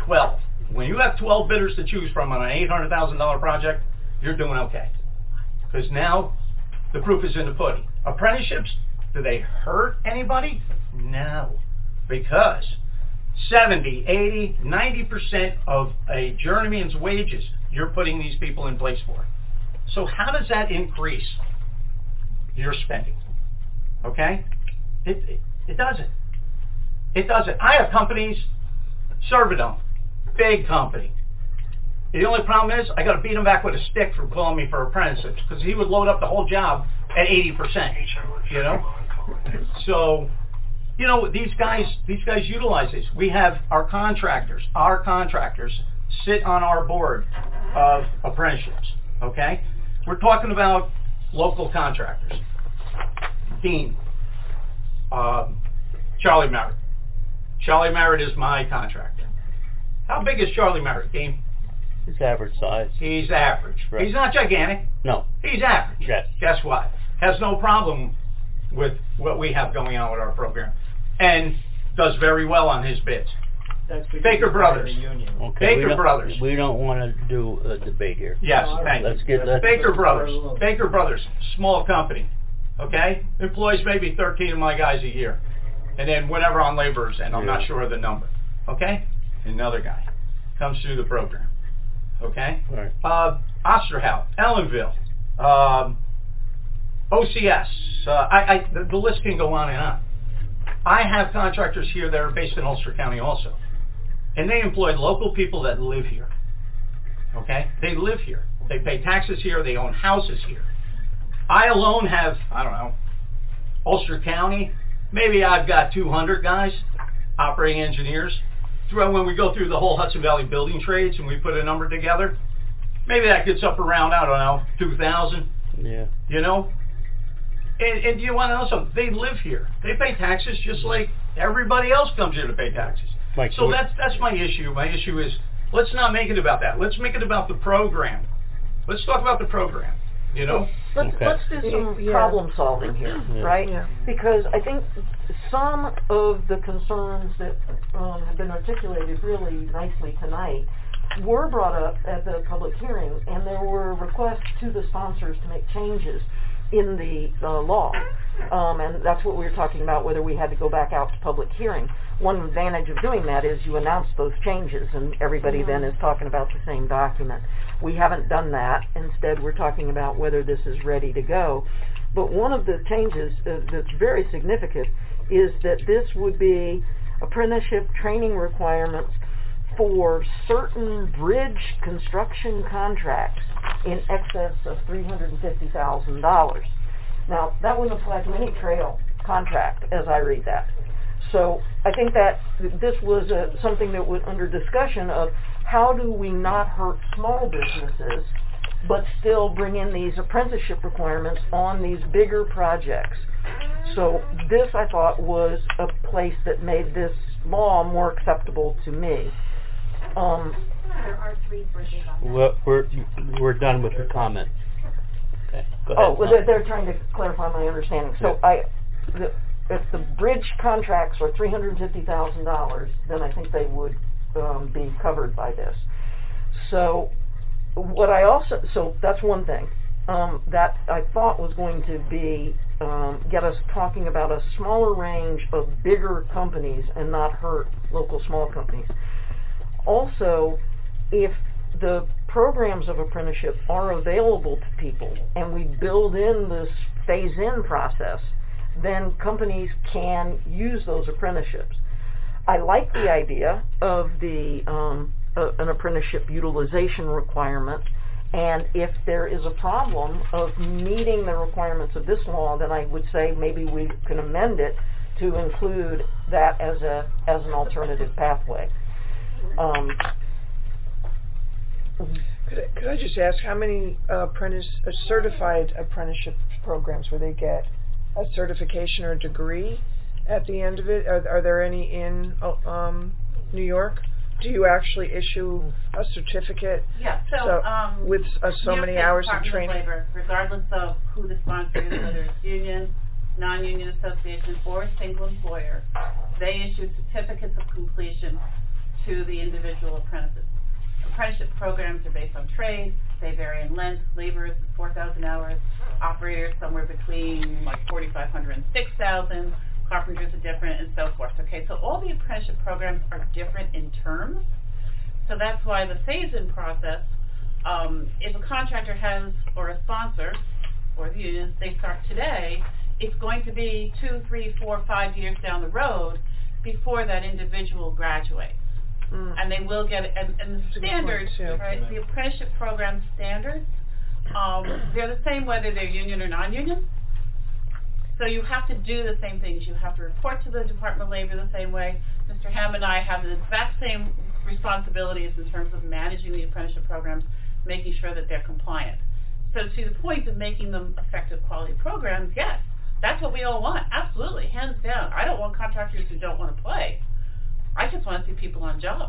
twelve. When you have twelve bidders to choose from on an eight hundred thousand dollar project, you're doing okay. Because now the proof is in the pudding. Apprenticeships, do they hurt anybody? No. Because seventy, eighty, ninety percent of a journeyman's wages you're putting these people in place for. So how does that increase your spending? Okay? It, it, it doesn't. It doesn't. I have companies, Servodome, big company. The only problem is I got to beat him back with a stick for calling me for apprenticeships because he would load up the whole job at eighty percent. You know? So, you know, these guys, these guys utilize this. We have our contractors, our contractors sit on our board of apprenticeships. Okay? We're talking about local contractors. Dean, um, Charlie Merritt. Charlie Merritt is my contractor. How big is Charlie Merritt, Dean? He's average size. He's average. Right. He's not gigantic. No. He's average. Yes. Guess what? Has no problem with what we have going on with our program. And does very well on his bids. That's because Baker he's part of Brothers. the union. Okay, Baker we don't- Brothers. We don't want to do a debate here. Yes, thank Let's you. get let's, Baker Brothers. Baker Brothers, small company. Okay? Employs maybe thirteen of my guys a year. And then whatever on laborers, and I'm Yeah. not sure of the number. Okay? Another guy comes through the program. Okay? All right. Uh, Osterhout, Ellenville, um, O C S. Uh, I, I, the, the list can go on and on. I have contractors here that are based in Ulster County also. And they employ local people that live here. Okay? They live here. They pay taxes here. They own houses here. I alone have, I don't know, Ulster County, maybe I've got two hundred guys, operating engineers. Through, when we go through the whole Hudson Valley building trades and we put a number together, maybe that gets up around, I don't know, two thousand. Yeah. You know? And, and you want to know something? They live here. They pay taxes just like everybody else comes here to pay taxes. Mike, So we- that's that's my issue. My issue is, let's not make it about that. Let's make it about the program. Let's talk about the program. You know? Let's, Okay. let's do some Yeah. problem solving here, Yeah. right? Yeah. Because I think some of the concerns that um, have been articulated really nicely tonight were brought up at the public hearing, and there were requests to the sponsors to make changes in the uh, law. Um, and that's what we were talking about, whether we had to go back out to public hearing. One advantage of doing that is you announce those changes, and everybody then is talking about the same document. We haven't done that. Instead, we're talking about whether this is ready to go. But one of the changes uh, that's very significant is that this would be apprenticeship training requirements for certain bridge construction contracts in excess of three hundred fifty thousand dollars. Now, that wouldn't apply to any trail contract, as I read that. So I think that this was uh, something that was under discussion of how do we not hurt small businesses but still bring in these apprenticeship requirements on these bigger projects. So this, I thought, was a place that made this law more acceptable to me. Um, There are three bridges on that. We're, we're, we're done with the comment. Okay, go ahead. oh, well, they're, they're trying to clarify my understanding. So I, the, if the bridge contracts are three hundred fifty thousand dollars, then I think they would um, be covered by this. So what I also, so that's one thing. Um, that I thought was going to be, um, get us talking about a smaller range of bigger companies and not hurt local small companies. Also, if the programs of apprenticeship are available to people and we build in this phase-in process, then companies can use those apprenticeships. I like the idea of the um, uh, an apprenticeship utilization requirement, and if there is a problem of meeting the requirements of this law, then I would say maybe we can amend it to include that as a as an alternative pathway. Um, Could I, could I just ask how many uh, apprentice, uh, certified apprenticeship programs where they get a certification or degree at the end of it? Are, are there any in uh, um, New York? Do you actually issue a certificate? Yeah, so, So, um, with, uh, so New York many State hours of Department training? Labor, regardless of who the sponsor is, whether it's union, non-union association, or single employer, they issue certificates of completion to the individual apprentices. Apprenticeship programs are based on trade. They vary in length. Laborers is four thousand hours. Operators somewhere between like forty-five hundred and six thousand. Carpenters are different, and so forth. Okay, so all the apprenticeship programs are different in terms. So that's why the phase-in process, um, if a contractor has, or a sponsor, or the unions, they start today, it's going to be two, three, four, five years down the road before that individual graduates. Mm. And they will get, and, and the standards, right, the apprenticeship program standards, um, they're the same whether they're union or non-union. So you have to do the same things. You have to report to the Department of Labor the same way. Mister Ham and I have the exact same responsibilities in terms of managing the apprenticeship programs, making sure that they're compliant. So to the point of making them effective quality programs, yes, that's what we all want. Absolutely, hands down. I don't want contractors who don't want to play. I just want to see people on jobs.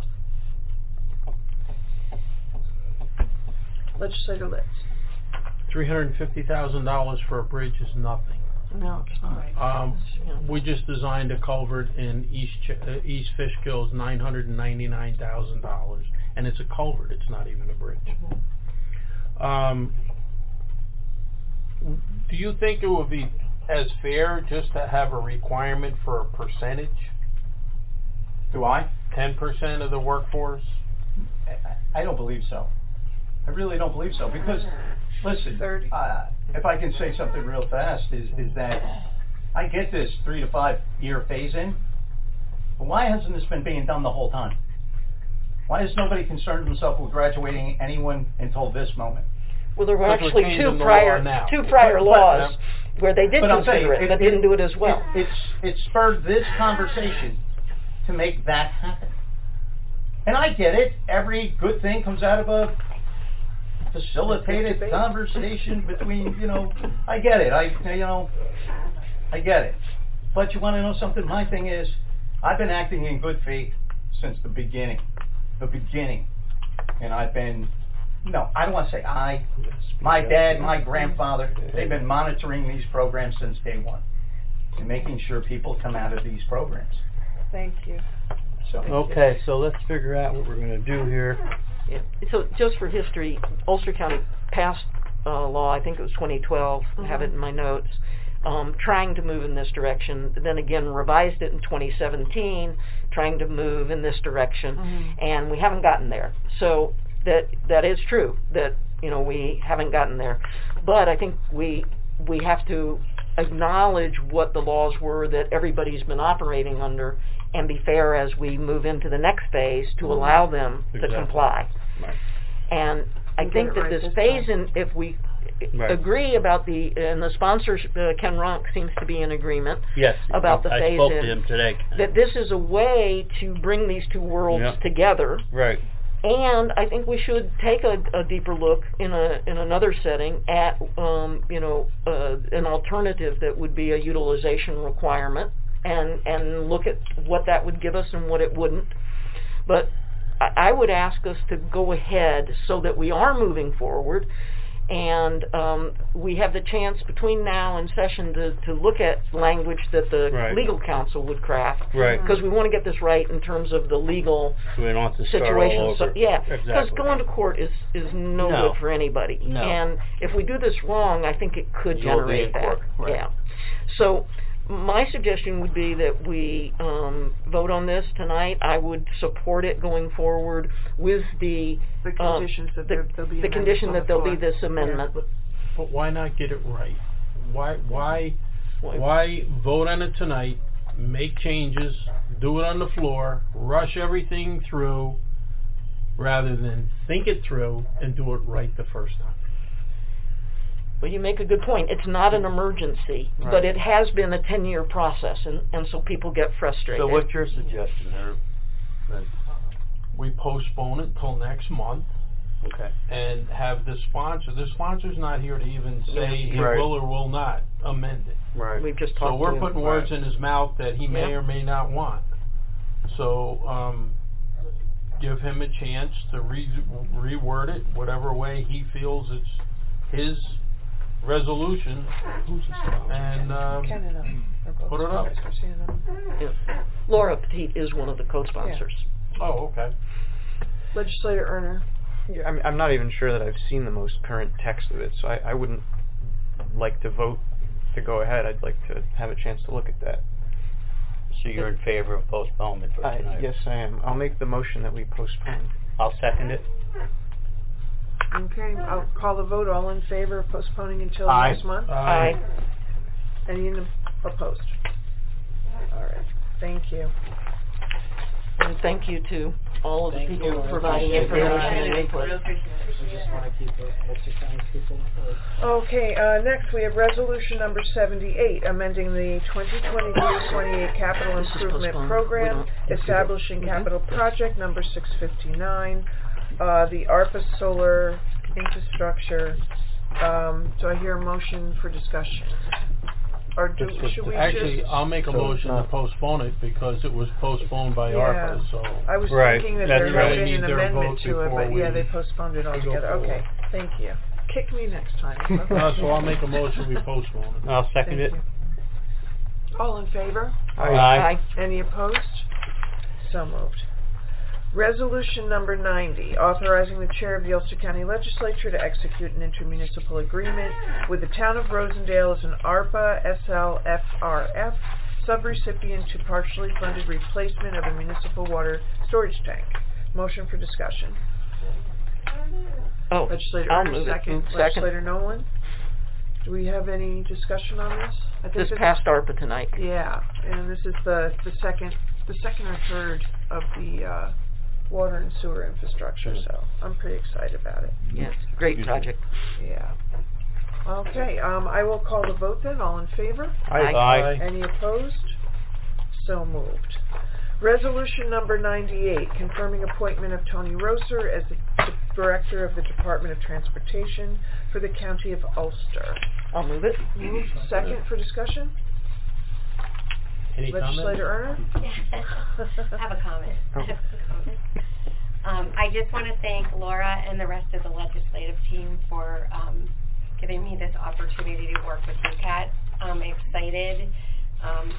Legislator Litz. three hundred fifty thousand dollars for a bridge is nothing. No, it's not. Um, we just designed a culvert in East Ch- uh, East Fishkills, nine hundred ninety-nine thousand dollars, and it's a culvert. It's not even a bridge. Mm-hmm. Um, do you think it would be as fair just to have a requirement for a percentage? Do I? ten percent of the workforce? I, I don't believe so. I really don't believe so, because, listen, uh, if I can say something real fast, is, is that I get this three to five year phase in, but why hasn't this been being done the whole time? Why has nobody concerned themselves with graduating anyone until this moment? Well, there were actually two prior two prior laws where they did consider it, but didn't do it as well. It, it's it spurred this conversation to make that happen. And I get it. Every good thing comes out of a facilitated conversation between, you know, I get it. I, you know, I get it. But you want to know something? My thing is, I've been acting in good faith since the beginning. The beginning. And I've been, no, I don't want to say I. My dad, my grandfather, they've been monitoring these programs since day one and making sure people come out of these programs. Thank you. So, okay, so let's figure out what we're going to do here. Yeah. So just for history, Ulster County passed uh, law, I think it was twenty twelve, mm-hmm. I have it in my notes, um, trying to move in this direction, then again revised it in twenty seventeen, trying to move in this direction, mm-hmm. and we haven't gotten there. So that that is true, that, you know, we haven't gotten there. But I think we we have to acknowledge what the laws were that everybody's been operating under and be fair as we move into the next phase to mm-hmm. allow them exactly. to comply. Right. And I you think that right this this phase in, if we right. agree about the, and the sponsor, uh, Ken Ronk, seems to be in agreement yes, about I, the phase I spoke in, to him today. that this is a way to bring these two worlds yep. together. Right. And I think we should take a, a deeper look in a in another setting at um, you know uh, an alternative that would be a utilization requirement, and and look at what that would give us and what it wouldn't. But I, I would ask us to go ahead so that we are moving forward, and um, we have the chance between now and session to, to look at language that the right. legal counsel would craft. Right. Because we want to get this right in terms of the legal so we don't have to situation. All over. So, yeah, because exactly. going to court is, is no, no good for anybody. No. And if we do this wrong, I think it could You'll generate that. Court. Right. Yeah. So my suggestion would be that we um, vote on this tonight. I would support it going forward with the the conditions uh, that the, there, there'll be the condition that there'll be this amendment. But, but why not get it right? Why why why vote on it tonight? Make changes, do it on the floor, rush everything through, rather than think it through and do it right the first time. Well, you make a good point. It's not an emergency, right. but it has been a ten-year process, and, and so people get frustrated. So what's your suggestion, Herb? That we postpone it till next month. Okay. And have the sponsor, the sponsor's not here to even say he right. will or will not amend it. Right. We've just so talked we're to putting him. words right. in his mouth that he may yeah. or may not want. So um, give him a chance to re- reword it whatever way he feels it's his resolution, and um, put it up. Yeah. Laura Petit is one of the co-sponsors. Oh, okay. Legislator Erner. Yeah, I'm, I'm not even sure that I've seen the most current text of it, so I, I wouldn't like to vote to go ahead. I'd like to have a chance to look at that. So you're in favor of postponement for I, tonight? yes, I am. I'll make the motion that we postpone. I'll second it. Okay, I'll call the vote. All in favor of postponing until Aye. next month? Aye. Any in- opposed? All right, thank you. And thank you to all of the Thank people you. providing Thank you. information and input. I just want to keep the Ulster County people informed. Okay, uh, next we have resolution number seventy-eight, amending the twenty twenty-three twenty-eight capital This is improvement postponed. program, We don't- establishing Mhm. capital project number six fifty-nine, uh, the ARPA solar infrastructure. Um, do I hear a motion for discussion? Or do, This was- should we Actually, just? I'll make a So it's motion to not- postpone it because it was postponed by Yeah. ARPA, so. I was Right. thinking that That's there right. had been Need an their amendment vote to it, before but yeah, we- they postponed it we go altogether. forward. Okay, thank you. Kick me next time. Uh, so I'll make a motion, we postpone it. I'll second Thank it. you. All in favor? Aye. Any opposed? So moved. Resolution number ninety, authorizing the chair of the Ulster County Legislature to execute an intermunicipal agreement with the town of Rosendale as an ARPA S L F R F subrecipient to partially funded replacement of a municipal water storage tank. Motion for discussion. Oh, Legislator I'll Erner, move it. second. Second. Legislator Nolan. Do we have any discussion on this? I This it's- passed ARPA tonight. Yeah, and this is the, the second, the second or third of the, uh, water and sewer infrastructure, so I'm pretty excited about it. Yes, great project. Yeah. Okay, um, I will call the vote then. All in favor? Aye. Aye. Any opposed? So moved. Resolution number ninety-eight, confirming appointment of Tony Roser as the D- Director of the Department of Transportation for the County of Ulster. I'll move it. Moved. Second for discussion? Any comment? Legislator Erner? I have a comment. I have a comment. Um, I just want to thank Laura and the rest of the legislative team for um, giving me this opportunity to work with U C A T. I'm excited um,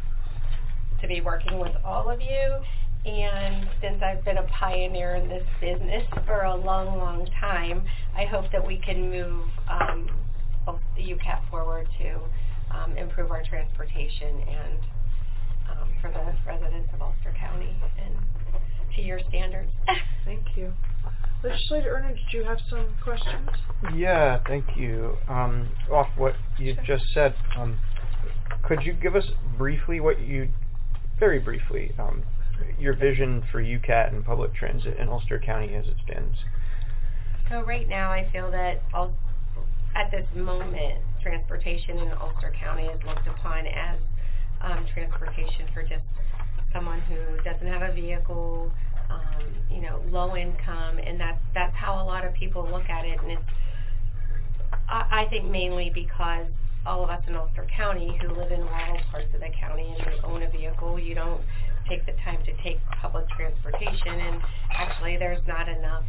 to be working with all of you, and since I've been a pioneer in this business for a long, long time, I hope that we can move um, the U C A T forward to um, improve our transportation and um, for the residents of Ulster County and to your standards. Thank you. Legislator Erner, did you have some questions? Yeah, thank you. Um, off what you just said, um, could you give us briefly what you, very briefly, um, your vision for U C A T and public transit in Ulster County as it stands? So right now I feel that all, at this moment, transportation in Ulster County is looked upon as um, transportation for just someone who doesn't have a vehicle, um, you know, low income, and that's, that's how a lot of people look at it. And it's, I, I think mainly because all of us in Ulster County who live in rural parts of the county and you own a vehicle, you don't take the time to take public transportation, and actually there's not enough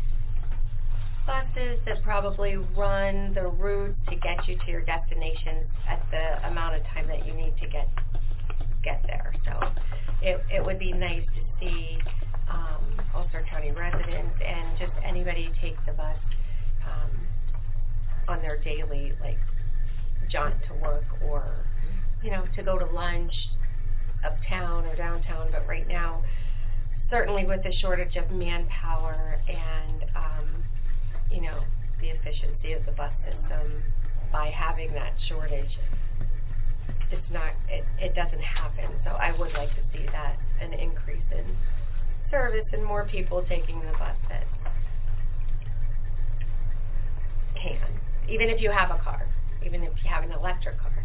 buses that probably run the route to get you to your destinations at the amount of time that you need to get get there. So it it would be nice to see um, Ulster County residents and just anybody take the bus um, on their daily like jaunt to work, or you know, to go to lunch uptown or downtown. But right now, certainly with the shortage of manpower and um, you know, the efficiency of the bus system, by having that shortage, it's not, it, it doesn't happen. So I would like to see that, an increase in service and more people taking the bus that can. Even if you have a car, even if you have an electric car.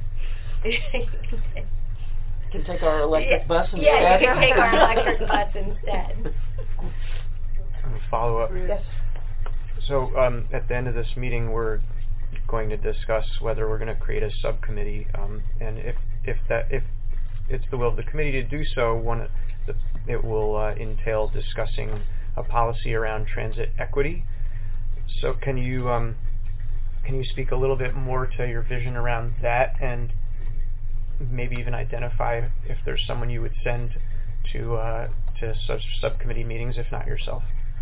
Can take our electric yeah, bus instead. Yeah, you can take our electric bus instead. Follow up. Yes. So um, at the end of this meeting, we're going to discuss whether we're going to create a subcommittee, um, and if if that if it's the will of the committee to do so, one the, it will uh, entail discussing a policy around transit equity. So can you um, can you speak a little bit more to your vision around that, and maybe even identify if there's someone you would send to uh, to sub- subcommittee meetings, if not yourself.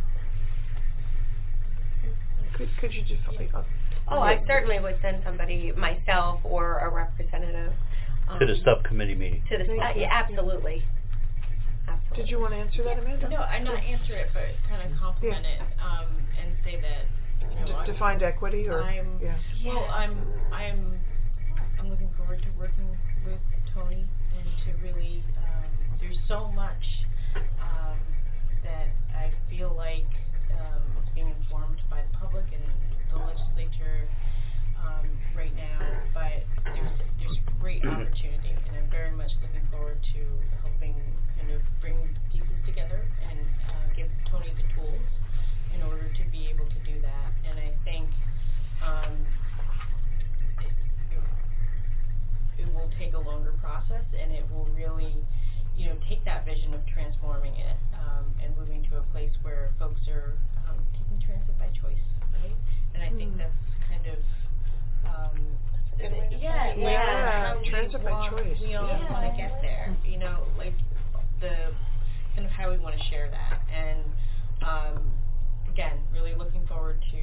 Could, could you define? Uh, Oh, I certainly would send somebody, myself or a representative. Um, To the subcommittee meeting. To the, uh, yeah, absolutely. Absolutely. Did you want to answer that, Amanda? No, I'm not answer it, but kind of compliment Yeah. it um, and say that you know, D- defined equity, or I'm, yeah. Well, I'm I'm I'm looking forward to working with Tony and to really. Um, there's so much um, that I feel like um, is being informed by the public and the legislature um, right now, but there's there's great opportunity, and I'm very much looking forward to helping kind of bring pieces together and uh, give Tony the tools in order to be able to do that. And I think um, it, it, it will take a longer process, and it will really, you know, take that vision of transforming it um, and moving to a place where folks are um, taking transit by choice, right? And I think Mm. that's kind of um, Good way to yeah, put it. like Yeah, how we transit by want- choice. We all Yeah. want to get there, you know, like the kind of how we want to share that. And um, again, really looking forward to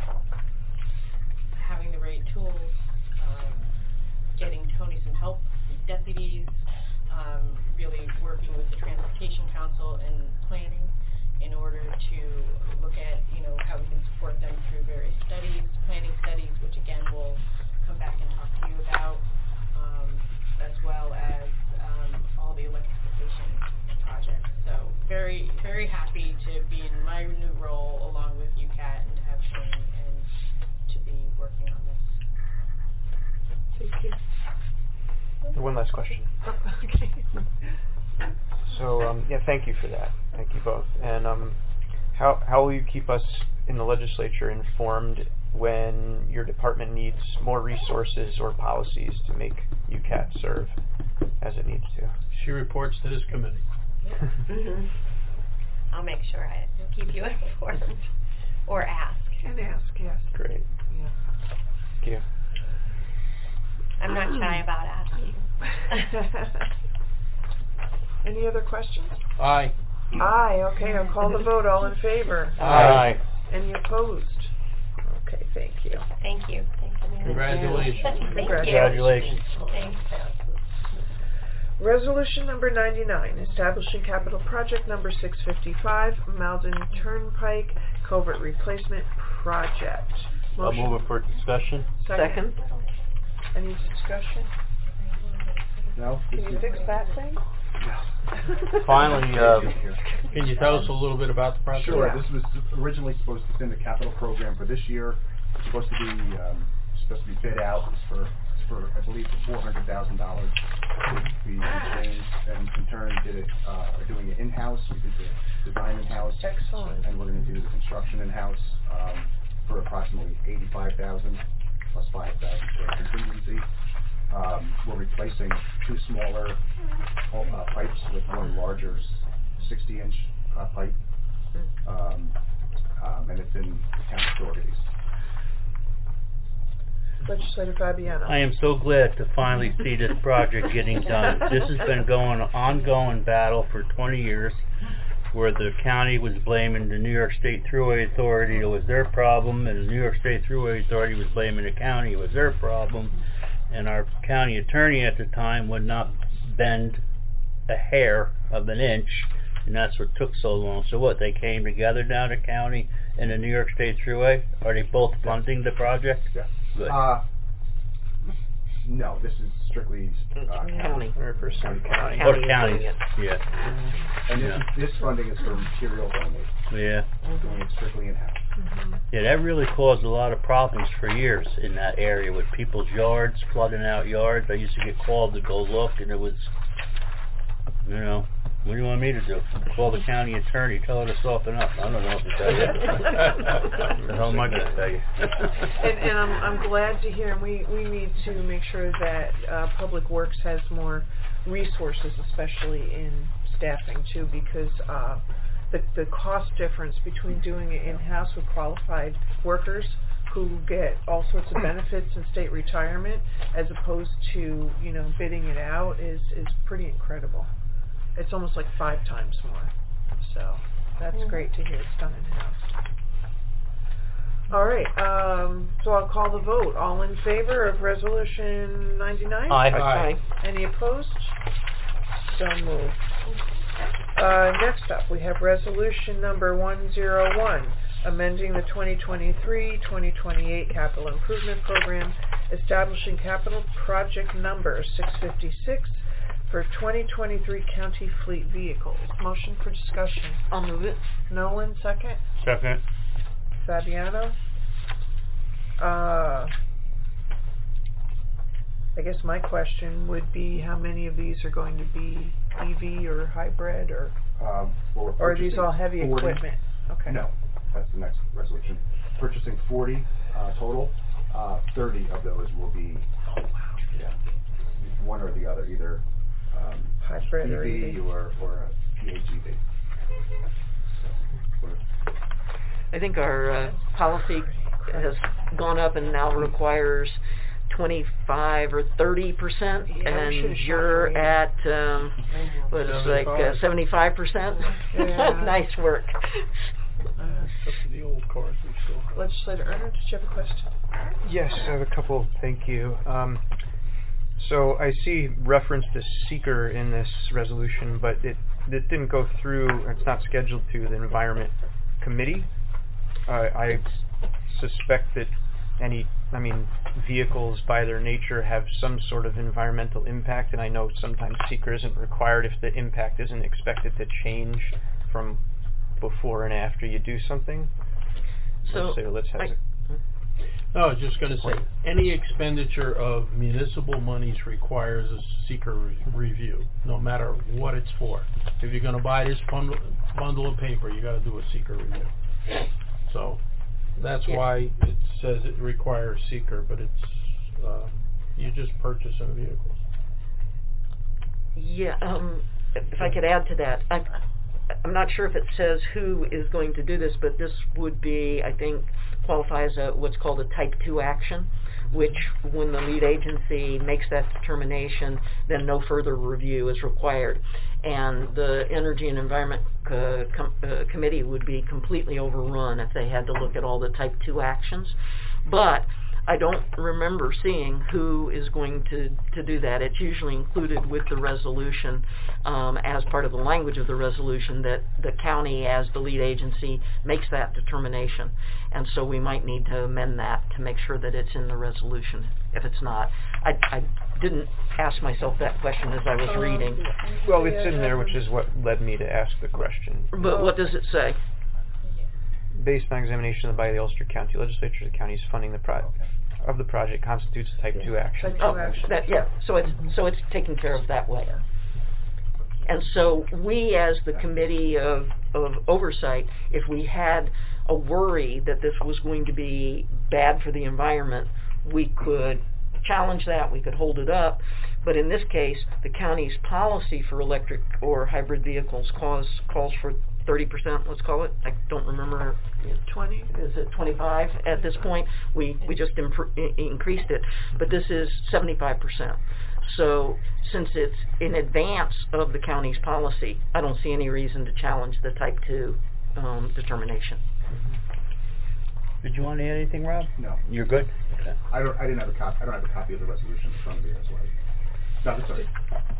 having the right tools, um, getting Tony some help, some deputies, um, really working with the Transportation Council and planning in order to look at, you know, how we can support them through various studies, planning studies, which again we'll come back and talk to you about, um, as well as um, all the electrification projects. So very, very happy to be in my new role along with U C A T and to have Shane and to be working on this. Thank you. One last question. Okay. So um, yeah, thank you for that. Thank you both. And um, how how will you keep us in the legislature informed when your department needs more resources or policies to make U C A T serve as it needs to? She reports to this committee. Mhm. I'll make sure I keep you informed or ask. And ask, yes. Great. Yeah. Thank you. I'm not shy about asking. Any other questions? Aye. Aye, okay, I'll call the vote. All in favor? Aye. Any opposed? Okay, thank you. Thank you. Thanks, Amanda. Congratulations. Thank you. Congratulations. Thanks. Resolution number ninety-nine, establishing capital project number six fifty-five, Malden Turnpike Culvert Replacement Project. I'll Motion. move it for discussion. Second. Any discussion? No? Can you fix that thing? Finally, uh, Can you tell us a little bit about the project? Sure, Yeah. this was originally supposed to be in the capital program for this year. It's supposed to be, um, supposed to be bid out. It's for, it's for, I believe, four hundred thousand dollars. We changed and in turn did it, uh, are doing it in-house. We did the design in-house. Excellent. And we're gonna do the construction in-house, um, for approximately eighty-five thousand plus five thousand for contingency. Um, we're replacing two smaller uh, pipes with one larger sixty inch uh, pipe, um, um, and it's in town authorities. Legislator Fabiano. I am so glad to finally see this project getting done. This has been going an ongoing battle for twenty years, where the county was blaming the New York State Thruway Authority it was their problem, and the New York State Thruway Authority was blaming the county it was their problem, and our county attorney at the time would not bend a hair of an inch, and that's what took so long. So what, they came together now, the county and the New York State Thruway? Are they both funding the project? Yes. Good. Uh, no, this is strictly uh, County. county. one hundred percent county. Or County counties, is doing it. yeah. And this, Yeah. is, this funding is for materials only. Yeah. We're doing it strictly in-house. Yeah, that really caused a lot of problems for years in that area with people's yards, flooding out yards. I used to get called to go look, and it was, you know, what do you want me to do? Call the county attorney, tell her to soften up. I don't know what to tell you. What the hell am I going to tell you? And, and I'm, I'm glad to hear, and we, we need to make sure that uh, Public Works has more resources, especially in staffing too, because uh, the, the cost difference between doing it in-house with qualified workers who get all sorts of benefits and state retirement as opposed to, you know, bidding it out is, is pretty incredible. it's almost like five times more. So that's Mhm. great to hear it's done in-house. All right, um, so I'll call the vote. All in favor of Resolution ninety-nine? Aye. Aye. Any opposed? So moved. Uh, next up, we have Resolution Number one oh one, amending the twenty twenty-three twenty twenty-eight Capital Improvement Program, establishing capital project number six fifty-six for twenty twenty-three county fleet vehicles. Motion for discussion. I'll move it. Nolan, second. Second. Fabiano? Uh, I guess my question would be how many of these are going to be E V or hybrid, or Um, well, we're or are these purchasing all heavy forty. equipment? Okay. No, that's the next resolution. Purchasing forty uh, total. Uh, thirty of those will be, yeah, one or the other, either um, Hybrid or E E V. V or, or a P H E V. So, we're- I think our uh, policy has gone up and now requires twenty-five or thirty percent, Yeah, we should've and shot you're for at um, what is it, like uh, seventy-five percent. Yeah. Nice work. Except for the old cars we still have. Legislator Erner, did you have a question? Yes, I have a couple. Thank you. Um, so I see reference to seeker in this resolution, but it it didn't go through. It's not scheduled to the Environment Committee. Uh, I suspect that any, I mean, vehicles by their nature have some sort of environmental impact, and I know sometimes seeker isn't required if the impact isn't expected to change from before and after you do something. So, Let's say, let's have I- it. No, I was just going to say, any expenditure of municipal monies requires a seeker re- review, no matter what it's for. If you're going to buy this bundle, bundle of paper, you got to do a seeker review. So that's Yeah. why it says it requires seeker, but it's um, you just purchasing vehicles. Yeah, um, if I could add to that, I, I'm not sure if it says who is going to do this, but this would be, I think, qualify as a, what's called a type two action, which when the lead agency makes that determination, then no further review is required. And the Energy and Environment uh, com- uh, Committee would be completely overrun if they had to look at all the type two actions. But I don't remember seeing who is going to, to do that. It's usually included with the resolution um, as part of the language of the resolution that the county, as the lead agency, makes that determination. And so we might need to amend that to make sure that it's in the resolution if it's not. I, I didn't ask myself that question as I was Um, reading. Well, it's in there, which is what led me to ask the question. But what does it say? Based on examination of the body of the Ulster County Legislature, the county's funding the pro- of the project constitutes a type two action. Type two Oh, action. that, yeah, so it's, so it's taken care of that way. And so we, as the committee of, of oversight, if we had a worry that this was going to be bad for the environment, we could challenge that, we could hold it up. But in this case, the county's policy for electric or hybrid vehicles calls, calls for thirty percent, let's call it. I don't remember. twenty? Is it twenty-five at this point? We, we just impr- I- increased it. But this is seventy-five percent. So since it's in advance of the county's policy, I don't see any reason to challenge the type two um, determination. Did you want to add anything, Rob? No. You're good? Okay. I don't, I didn't have a copy, I don't have a copy of the resolution in front of me, that's why. No, that's all right.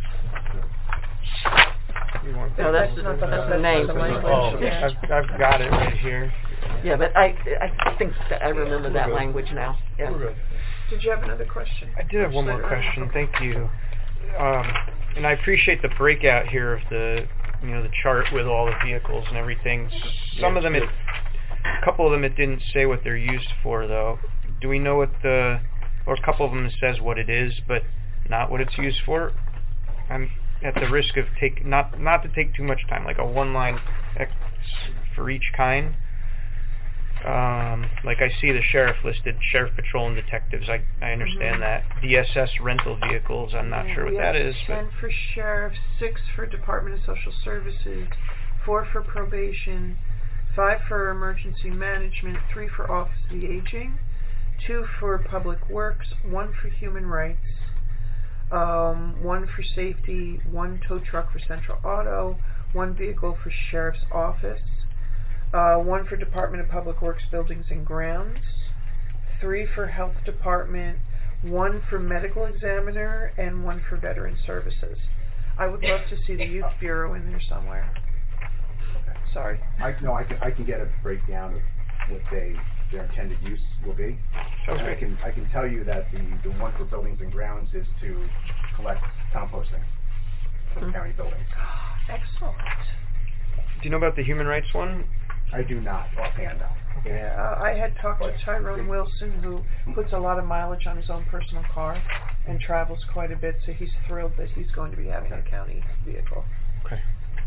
No, that's, That's not the- that's the name. the language. Oh, Yeah. I've, I've got it right here. Yeah, but I, I think that I remember that language now. Yeah. We're good. Did you have another question? I did have one more Legislator Erner? question. Thank you. Um, and I appreciate the breakout here of the, you know, the chart with all the vehicles and everything. Some of them, it, a couple of them, it didn't say what they're used for, though. Do we know what the, or a couple of them it says what it is, but not what it's used for? I'm at the risk of take not not to take too much time, like a one-line ex for each kind. Um, like I see the sheriff listed, sheriff patrol and detectives. I I understand Mhm. that. D S S rental vehicles. I'm not sure what We that have is. But ten for sheriff, six for Department of Social Services, four for probation, five for emergency management, three for Office of the Aging, two for Public Works, one for Human Rights, um, one for safety, one tow truck for Central Auto, one vehicle for Sheriff's Office, uh, one for Department of Public Works Buildings and Grounds, three for Health Department, one for Medical Examiner, and one for Veteran Services. I would love to see the Youth Bureau in there somewhere. Okay. Sorry. I, no, I can, I can get a breakdown of what they, their intended use will be. Sounds And I great. can, I can tell you that the, the one for buildings and grounds is to collect composting for the Mhm. county buildings. Excellent. Do you know about the human rights one? I do not offhand though. Yeah, uh, I had talked to Tyrone Wilson, who puts a lot of mileage on his own personal car and travels quite a bit, so he's thrilled that he's going to be having a county vehicle. Okay.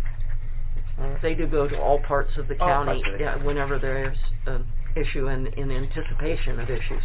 They do go to all parts of the All county, parts of the yeah, county. whenever there's an issue and in anticipation of issues.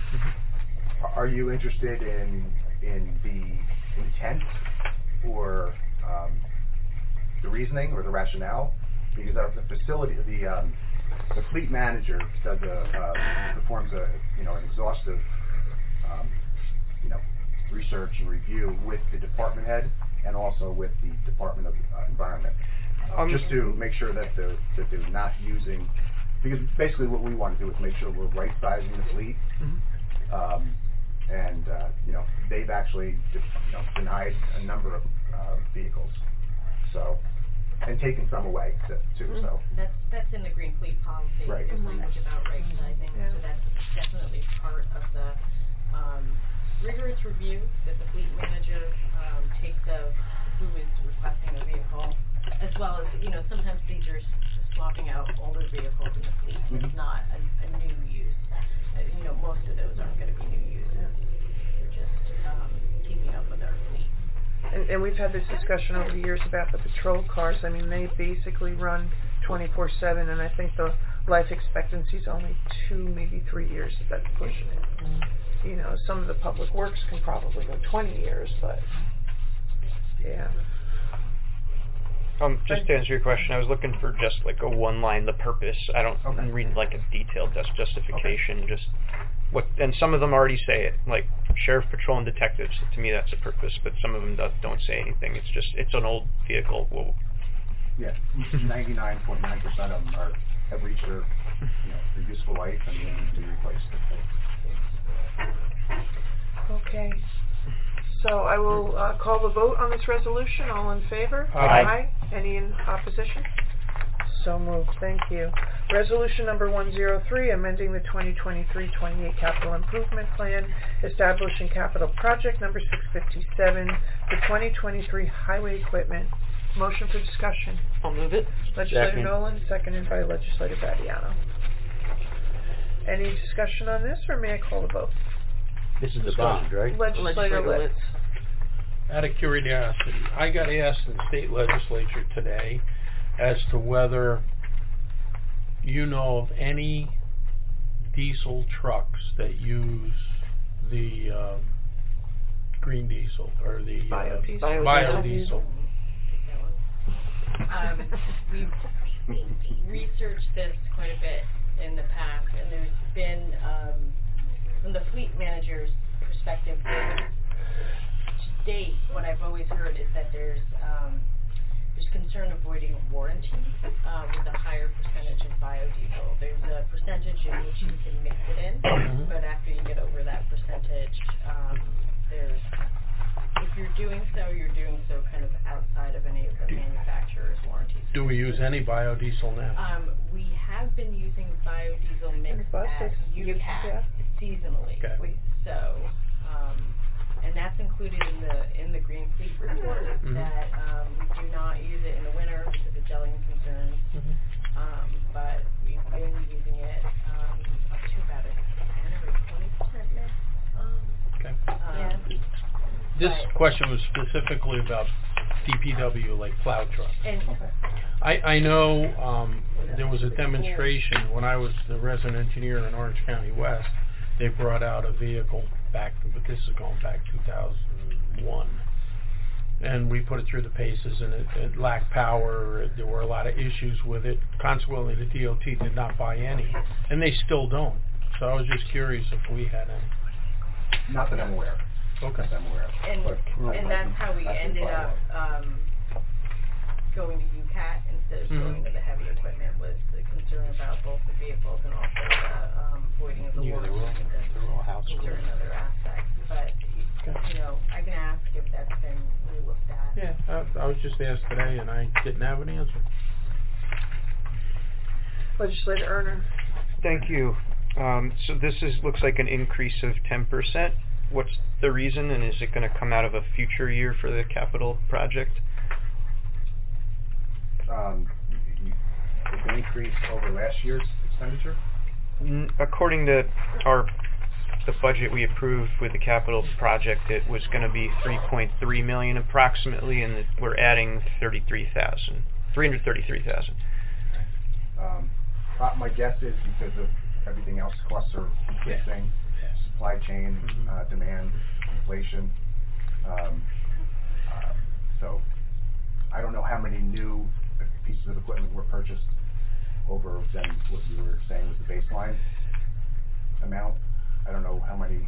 Are you interested in, in the intent or um, the reasoning or the rationale? Because our, the facility, the um, the fleet manager does a uh, performs a you know an exhaustive um, you know research and review with the department head and also with the Department of uh, Environment, Um, just to make sure that they're that they're not using. Because basically what we want to do is make sure we're right sizing the fleet. Mhm. Um, and uh, you know they've actually you know, denied a number of uh, vehicles, so and taken some away t- too. Mm-hmm. So That's, that's in the Green Fleet policy. Right. There's language about right sizing, Yeah. so that's definitely part of the, um, rigorous review that the fleet manager, um, takes of who is requesting a vehicle, as well as, you know, sometimes these are s- swapping out older vehicles in the fleet. Mhm. It's not a, a new use. Uh, you know, most of those aren't gonna be new uses. They're just, um, keeping up with our fleet. And, and we've had this discussion over the years about the patrol cars. I mean, they basically run twenty-four seven, and I think the life expectancy is only two, maybe three years, if that's pushing it. Mm-hmm. You know, some of the public works can probably go twenty years, but, yeah. Um, just to answer your question, I was looking for just like a one line, the purpose. I don't Okay. read like a detailed just justification. Just what, and some of them already say it, like sheriff, patrol, and detectives. To me, that's a purpose, but some of them do, don't say anything. It's just it's an old vehicle. Well, yeah, ninety-nine point nine percent of them are have reached their you know their useful life and they need to be replaced. Okay. So I will uh, call the vote on this resolution. All in favor? Aye. Any in opposition? So moved. Thank you. Resolution number one oh three, amending the twenty twenty-three twenty-eight Capital Improvement Plan, establishing capital project number six fifty-seven for twenty twenty-three highway equipment. Motion for discussion. I'll move it. Legislator Second. Nolan, seconded by Legislator Battiano. Any discussion on this, or may I call the vote? This is the bond, right? Legislator Litz. Out of curiosity, I got asked in the state legislature today as to whether you know of any diesel trucks that use the um, green diesel or the uh, Biodiesel. biodiesel. Um, we've researched this quite a bit in the past, and there's been, um, from the fleet manager's perspective, there's, to date, what I've always heard is that there's, um, there's concern avoiding warranty, uh, with a higher percentage of biodiesel. There's a percentage in which you can mix it in, Mhm. but after you get over that percentage, um, there's, if you're doing so, you're doing so kind of outside of any of the manufacturer's warranties. Do we use any biodiesel now? Um, we have been using biodiesel mix buses. at U C A Yeah. seasonally. Okay. We, so, um, and that's included in the in the Green Fleet report Mhm. that um, we do not use it in the winter because of gelling concerns. Mhm. Um, but we've been using it um, up to about a ten or twenty percent mix. Okay. Um, This but- question was specifically about D P W, like plow trucks. And I, I know um, there was a demonstration when I was the resident engineer in Orange County West. They brought out a vehicle back, but this is going back two thousand one. And we put it through the paces, and it, it lacked power. There were a lot of issues with it. Consequently, the D O T did not buy any, and they still don't. So I was just curious if we had any. Not that I'm aware. Okay. that I'm aware of. And, But I- and I that's can- how we I can ended follow up, um, going to U CAT instead of Mhm. going to the heavy equipment, was the concern about both the vehicles and also the, um, voiding of the Yeah, they're all, warranty and they're all house the certain cleaned. other aspects. But, you know, I can ask if that's been re-looked at. Yeah, I, I was just asked today and I didn't have an answer. Legislator Erner. Thank you. Um, so this is looks like an increase of ten percent. What's the reason, and is it going to come out of a future year for the capital project? Um, you- you- It's an increase over last year's expenditure? N- According to our the budget we approved with the capital project, it was going to be three point three million approximately, and it, we're adding thirty-three thousand, three hundred thirty-three thousand. Um, uh, My guess is because of everything else, costs are increasing, supply chain, Mhm. uh, demand, inflation. Um, uh, So I don't know how many new pieces of equipment were purchased over than what you were saying was the baseline amount. I don't know how many.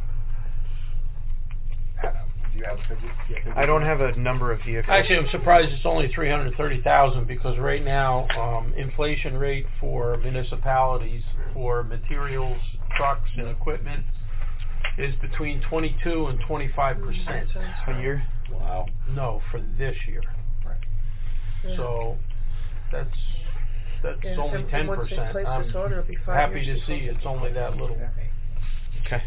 how- Do you have a figure? do you have figures? I don't have a number of vehicles. Actually, I'm surprised it's only three hundred thirty thousand because right now, um, inflation rate for municipalities for materials, trucks, and equipment is between twenty-two and twenty-five percent a year. Wow. No, for this year. Right. Yeah. So that's that's Yeah, only and- ten and once they percent. place this I'm order, it'll be five happy years to see before- it's only that little. Yeah. Okay.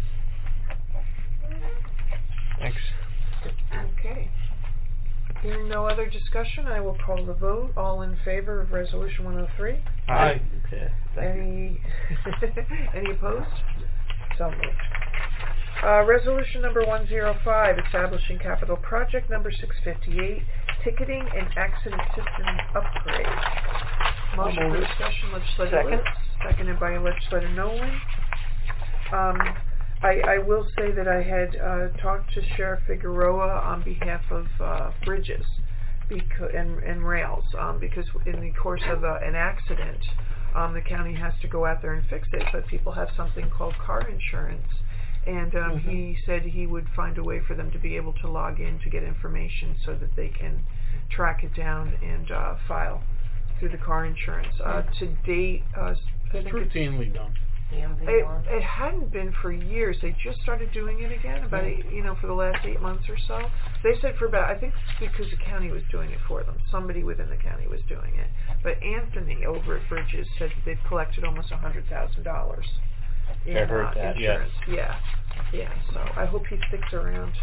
Thanks. Okay. Hearing no other discussion, I will call the vote. All in favor of Resolution one oh three? Aye. Okay. Thank you. Any, any opposed? So moved. Uh, resolution number one oh five, establishing capital project number six fifty-eight, ticketing and accident system upgrade. Motion for discussion, legislator Second. Lutz, seconded by legislator Nolan. Um, I, I will say that I had uh, talked to Sheriff Figueroa on behalf of uh, bridges beca- and, and rails, um, because in the course of a, an accident, um, the county has to go out there and fix it, but people have something called car insurance. And um, Mhm. he said he would find a way for them to be able to log in to get information so that they can track it down and uh, file through the car insurance. Uh, to date, uh, I It's think it's routinely done. it, it hadn't been for years. They just started doing it again about eight, you know, for the last eight months or so. They said for about, I think it's because the county was doing it for them. Somebody within the county was doing it. But Anthony over at Bridges said that they've collected almost a hundred thousand dollars in I heard uh, that, yes. insurance. Yeah, yeah. So I hope he sticks around.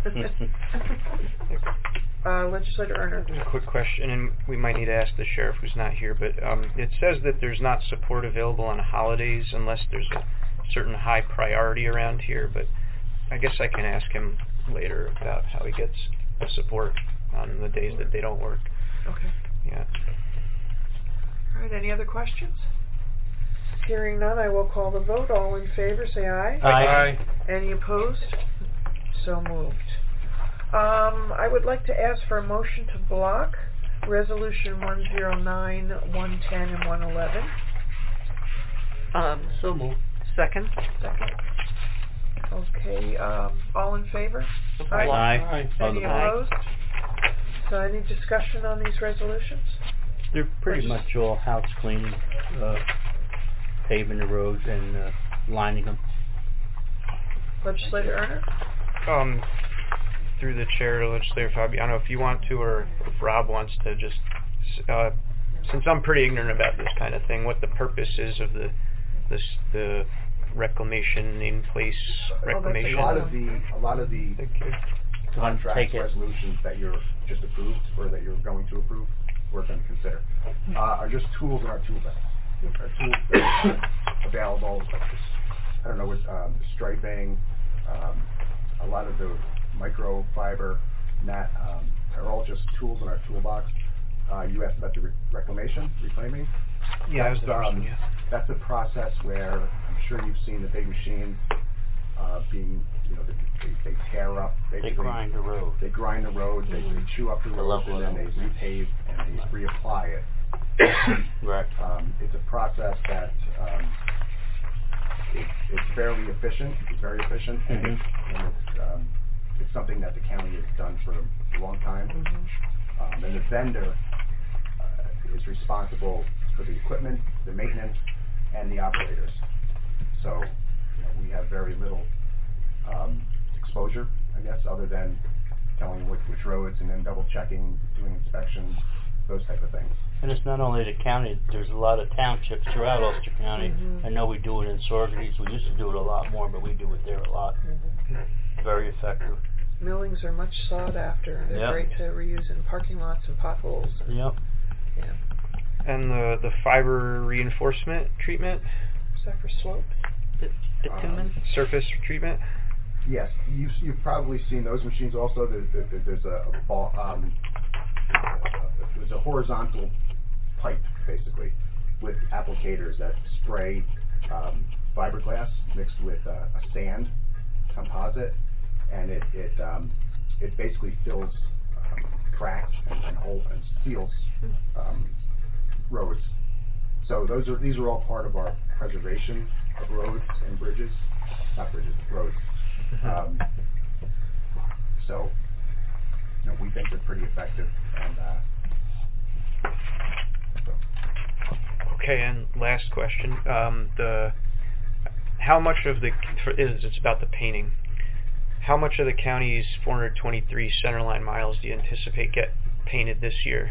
uh, Legislator Erner. A quick question, and we might need to ask the sheriff who's not here, but um, it says that there's not support available on holidays unless there's a certain high priority around here, but I guess I can ask him later about how he gets the support on the days that they don't work. Okay. Yeah. All right. Any other questions? Hearing none, I will call the vote. All in favor, say aye. Aye. Any opposed? So moved. Um, I would like to ask for a motion to block Resolution one oh nine, one ten, and one eleven. Um, So moved. second. Second. Okay, um, all in favor? Aye. Aye. On Any the block. opposed? So any discussion on these resolutions? They're pretty much all house cleaning, uh, paving the roads and uh, lining them. Legislator Erner? Um, through the chair to Legislator Fabiano, if you want to, or if Rob wants to, just uh, since I'm pretty ignorant about this kind of thing, what the purpose is of the this the reclamation in place reclamation. A lot of the a lot of the contracts Take it. resolutions that you're just approved or that you're going to approve, we're going to consider, uh, are just tools in our tool bag. Are tools that are available, like this, I don't know, with um, striping, um, a lot of the microfiber, mat, um, are all just tools in our toolbox. Uh, you asked about the re- reclamation, reclaiming. Yeah, that's, that's the um, question, yeah. that's a process where I'm sure you've seen the big machines uh, being, you know, they, they, they tear up. They basically. grind the road. They grind the road, they, they chew up the The road, and level then of they it. repave and they reapply it. Right. Um, it's a process that um, it, it's fairly efficient. It's very efficient, and, Mhm. it's, and it's um, it's something that the county has done for a long time. Mm-hmm. Um, and the vendor uh, is responsible for the equipment, the maintenance, and the operators. So you know, we have very little um, exposure, I guess, other than telling which, which roads and then double checking, doing inspections, those type of things. And it's not only the county, there's a lot of townships throughout Ulster County. Mm-hmm. I know we do it in Saugerties. We used to do it a lot more, but we do it there a lot. Mm-hmm. Very effective. Millings are much sought after. They're Yep. great to reuse in parking lots and potholes. And, Yep. yeah. And the the fiber reinforcement treatment, Is that for slopes? Bitumen? surface treatment. Yes, you've, you've probably seen those machines also. There, there, there's a, a ball, um, there's a horizontal pipe, basically, with applicators that spray um, fiberglass mixed with uh, a sand composite, and it it um, it basically fills um, cracks and, and hole and seals um, roads. So those are these are all part of our preservation of roads and bridges, not bridges, roads. Um, so, you know, we think they're pretty effective, and uh, so. Okay, and last question. Um, the how much of the for, is it's about the painting? How much of the county's four hundred twenty-three centerline miles do you anticipate get painted this year?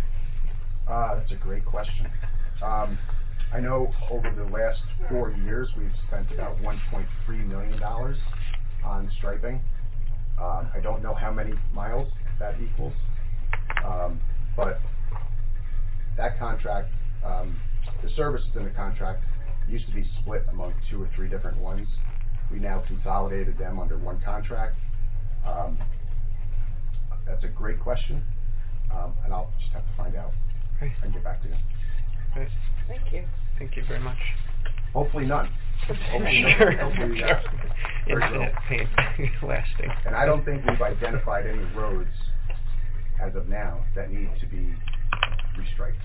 Uh, that's a great question. Um, I know over the last four years we've spent about one point three million dollars on striping. Um, I don't know how many miles that equals, um, but that contract, um, the services in the contract used to be split among two or three different ones. We now consolidated them under one contract. Um, that's a great question, um, and I'll just have to find out Okay. and get back to you. Okay. Thank you. Thank you very much. Hopefully none. Hopefully Sure. none. Hopefully, uh, very Infinite pain lasting. And I don't think we've identified any roads as of now that need to be restriped.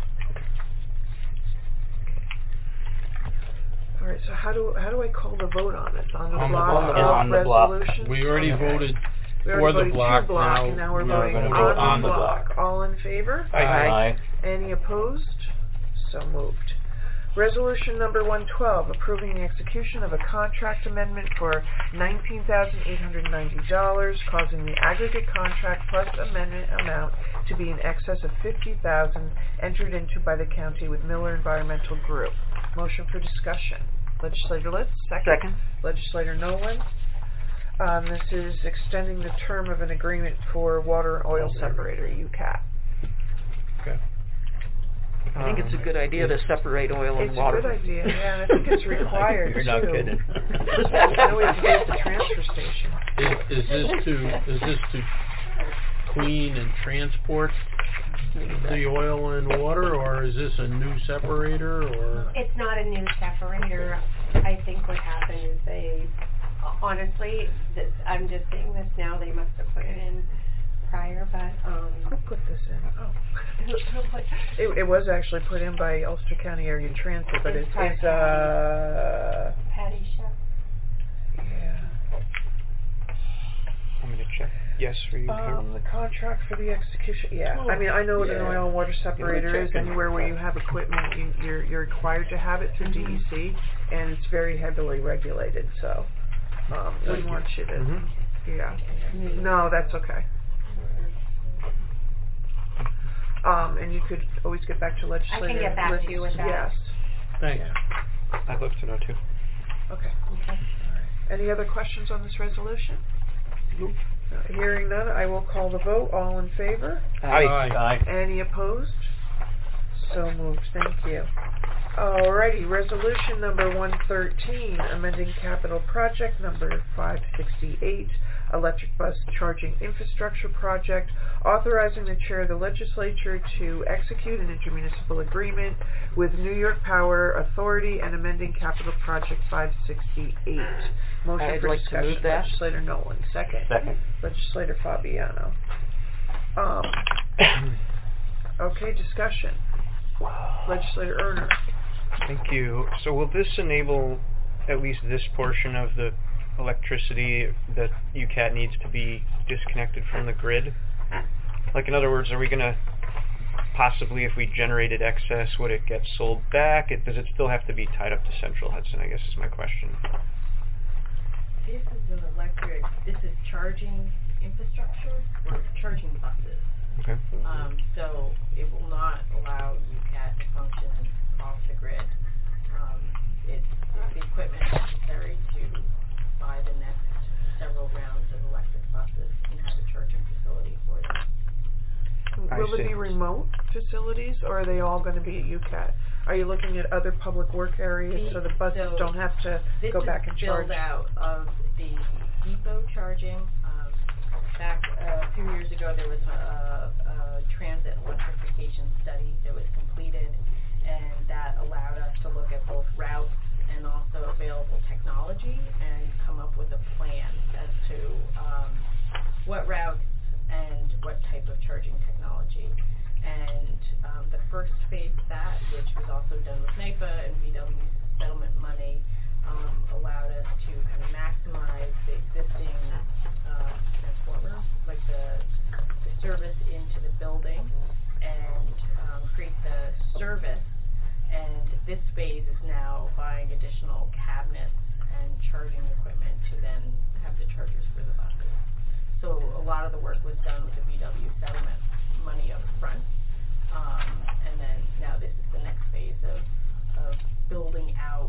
All right. So how do how do I call the vote on it? On the On the block block. of On the block. resolutions? We already Okay. voted We for already the voted block. two block, Now and now we're we are voting gonna on, vote the on the block. block. All in favor? Aye. Any opposed? So moved. Resolution number one twelve, approving the execution of a contract amendment for nineteen thousand eight hundred ninety dollars, causing the aggregate contract plus amendment amount to be in excess of fifty thousand dollars entered into by the county with Miller Environmental Group. Motion for discussion. Legislator Litz, second. Second. Legislator Nolan. Um, this is extending the term of an agreement for water and oil separator, U C A T. Okay. I think it's a good idea to separate oil and It's water. a good idea, yeah, and I think it's required You're not too. kidding. I know we have to get at the transfer station. Is, is this to is this to clean and transport the oil and water, or is this a new separator, or? It's not a new separator. I think what happened is they, honestly, th- I'm just saying this now, they must have put it in prior, but, um... Who put this in? Oh. Who, who put... It, it was actually put in by Ulster County Area Transit, but it's, It's it's uh... Patty Chef. Yeah. I'm gonna check. Yes, for you. Um, the contract for the execution, yeah. I mean, I know what an Yeah. oil and water separator is. check it. Anywhere where you have equipment, you, you're, you're required to have it through D E C, and it's very heavily regulated, so, um, we want you to, Mhm. yeah. No, that's okay. Um, and you could always get back to legislator. I can get back Litz. to you with that. Yes. Thanks. I'd love to know too. Okay. Okay. Any other questions on this resolution? Nope. Uh, hearing none, I will call the vote. All in favor? Aye. Aye. Any opposed? So moved. Thank you. Alrighty, resolution number one thirteen, amending capital project number five sixty-eight, electric bus charging infrastructure project, authorizing the chair of the legislature to execute an intermunicipal agreement with New York Power Authority and amending capital project five sixty-eight. Motion I'd for like to discussion. move that. Legislator Nolan, second. Second. Legislator Fabiano. Um, okay, discussion. Legislator Erner. Thank you. So will this enable at least this portion of the electricity that U C A T needs to be disconnected from the grid? Like, in other words, are we going to possibly, if we generated excess, would it get sold back? It, does it still have to be tied up to Central Hudson, I guess is my question. This is an electric, this is charging infrastructure or charging buses. Okay. Um, so it will not allow U C A T to function off the grid. Um, it's the equipment necessary to buy the next several rounds of electric buses and have a charging facility for them. I Will see. it be remote facilities, or are they all going to be at U C A T? Are you looking at other public work areas so the buses So don't have to go back and charge? This is build out of the depot charging. Um, back uh, a few years ago, there was a, a transit electrification study that was completed, and that allowed us to look at both routes and also available technology and come up with a plan as to um, what routes and what type of charging technology. And um, the first phase of that, which was also done with NYPA and V W settlement money, um, allowed us to kind of maximize the existing uh, transformers, like the, the service into the building, and um, create the service. And this phase is now buying additional cabinets and charging equipment to then have the chargers for the buses. So a lot of the work was done with the V W settlement money up front. Um, and then now this is the next phase of, of building out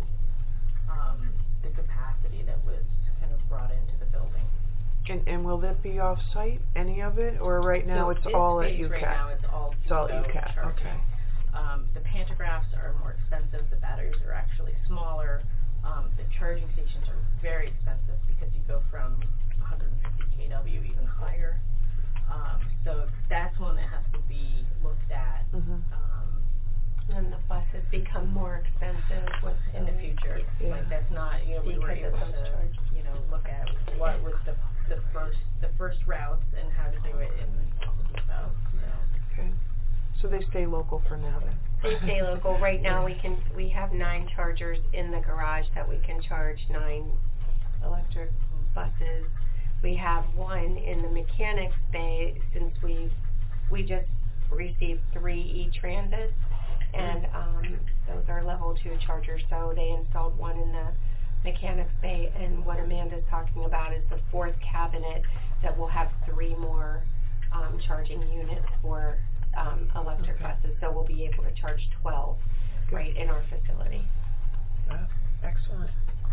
um, the capacity that was kind of brought into the building. And, and will that be off-site, any of it, or right now so it's this all at phase U C A T? Right now it's all It's all at U C A T, charging. okay. Um, the pantographs are more expensive. The batteries are actually smaller. Um, the charging stations are very expensive because you go from one hundred fifty kilowatt even higher. Um, so that's one that has to be looked at. Mm-hmm. Um, And the buses become more expensive with in the future. Yeah. Like that's not, you know, we were Because able of those to, charges. you know, look at what was the the first the first routes and how to do it in the depot. So. Okay. So they stay local for now then? They stay local. Right now we can, we have nine chargers in the garage that we can charge nine electric buses. We have one in the mechanics bay since we we just received three E-Transits, and um, those are level two chargers. So they installed one in the mechanics bay, and what Amanda's talking about is the fourth cabinet that will have three more um, charging units for um, electric Okay. buses. So we'll be able to charge twelve Good. right in our facility. Ah, excellent.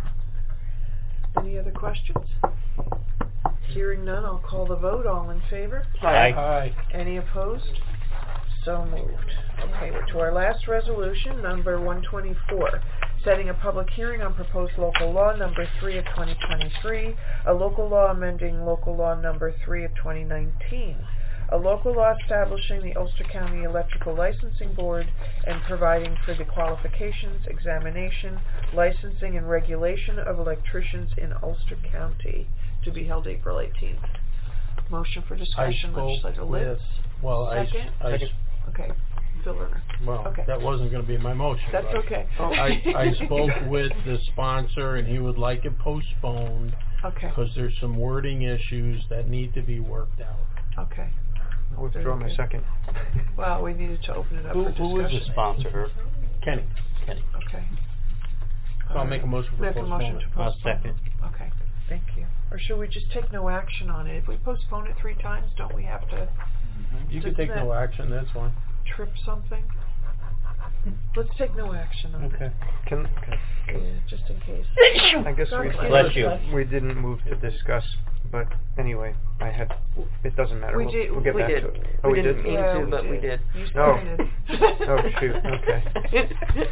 Any other questions? Hearing none, I'll call the vote. All in favor? Aye. Aye. Any opposed? So moved. Okay, we're to our last resolution, number one twenty-four, setting a public hearing on proposed local law number three of twenty twenty-three, a local law amending local law number three of twenty nineteen, a local law establishing the Ulster County Electrical Licensing Board and providing for the qualifications, examination, licensing, and regulation of electricians in Ulster County, to be held April eighteenth. Motion for I discussion, spoke legislator with, Litz. well, I, s- Second? I s- Okay, Phil Lerner. well, Okay. that wasn't going to be my motion. That's but okay. I, I spoke with the sponsor, and he would like it postponed Okay, because there's some wording issues that need to be worked out. okay. I withdraw my Okay. second. Well, we needed to open it up Who, for discussion. who is the sponsor? Herb? Kenny, Kenny. Okay. so I'll make a motion for Make a motion postponement. to I'll postpone. second. Okay, thank you. Or should we just take no action on it? If we postpone it three times, don't we have to You can Doesn't take that- no action, that's fine. trip something? Let's take no action on Okay. it. Can, Yeah, just in case. I guess we, Bless you. we didn't move to discuss, but anyway, I had, it doesn't matter. We We'll, did- we'll get we back did. to it. Oh, We we didn't did? mean Yeah, to, we but we did. did. You Oh. started. Oh, shoot, okay.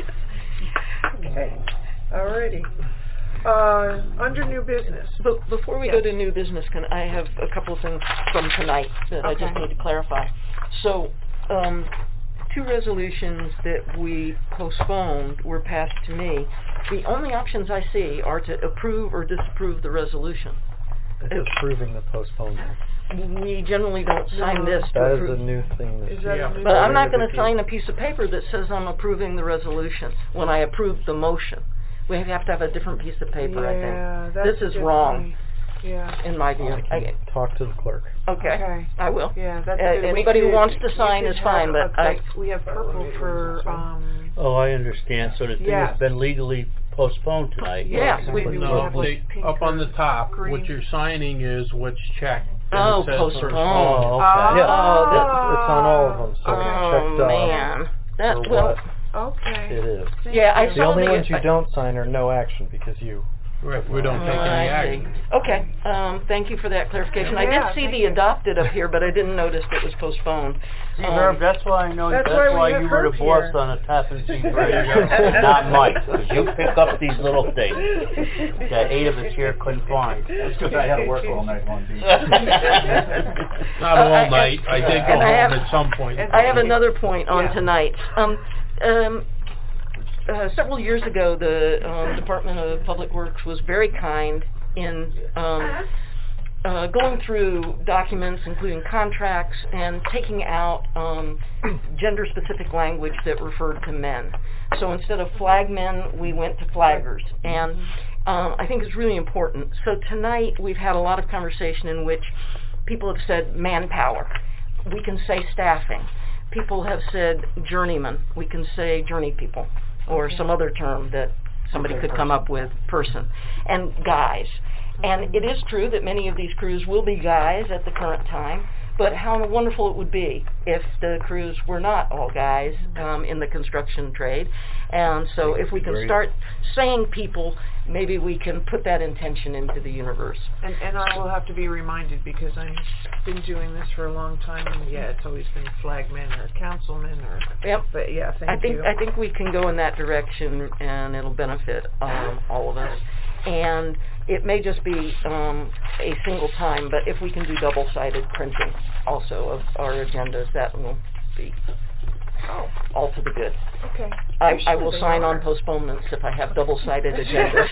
Okay, alrighty. Uh, under new business. But before we Yes. go to new business, can I have a couple of things from tonight that I just Okay. need to clarify? So, um, two resolutions that we postponed were passed to me. The only options I see are to approve or disapprove the resolution. It's approving the postponement. We generally don't sign this to That is approve. a new thing this Is that Yeah. a new But I'm not Starting going to to sign a piece of paper that says I'm approving the resolution when I approve the motion, We have to have a different piece of paper, I Yeah, think. that's This is wrong, different. Yeah. in my view. I can I- talk to the clerk. Okay, Okay. I will. Yeah, that's Uh, good. We anybody who could- wants to you sign could is fine, have but a- I- we have purple for, um, Oh, I understand. So the thing Yes. has been legally postponed tonight. Yes, we- No, we no, have they- pink up on the or top, green. what you're signing is what's checked. and Oh, it says postponed. Oh, Ah. okay. Yeah, Oh, it's, it's on all of them, so Okay. check Oh, done man. That, for well, what okay. it is. Thank Yeah, I you. The saw only the- ones you I- don't sign are no action because you. Right, we don't take Oh, any I see. action. Okay, um, thank you for that clarification. I Yeah, did see thank the you. adopted up here, but I didn't notice it was postponed. See, Um, Herb, that's why I know, That's that's, why we why have you were Herb the boss here. on the Tappan Zee Bridge, not Mike, because you pick up these little things that eight of us here couldn't find. That's because I had to work all night long. Dean. Not Uh, all I- night. I did go and I home have- at some point. I have another point on Yeah. tonight. Um, um, uh, several years ago, the um, Department of Public Works was very kind in um, uh, going through documents, including contracts, and taking out um, gender-specific language that referred to men. So instead of flagmen, we went to flaggers, and um, I think it's really important. So tonight, we've had a lot of conversation in which people have said manpower. We can say staffing. People have said journeyman. We can say journey people, or Okay. some other term that somebody could come up with, person, and guys. And it is true that many of these crews will be guys at the current time, but how wonderful it would be if the crews were not all guys um, in the construction trade. And so if we can Great. start saying people, maybe we can put that intention into the universe. And, and I will have to be reminded because I've been doing this for a long time, and yeah, it's always been flagmen or councilmen or. Yep. But yeah, thank I think you. I think we can go in that direction, and it'll benefit um, all of us. And it may just be um, a single time, but if we can do double-sided printing also of our agendas, that will be Oh, all to the good. okay. I, I'm I sure will they sign are. on postponements if I have double-sided agendas.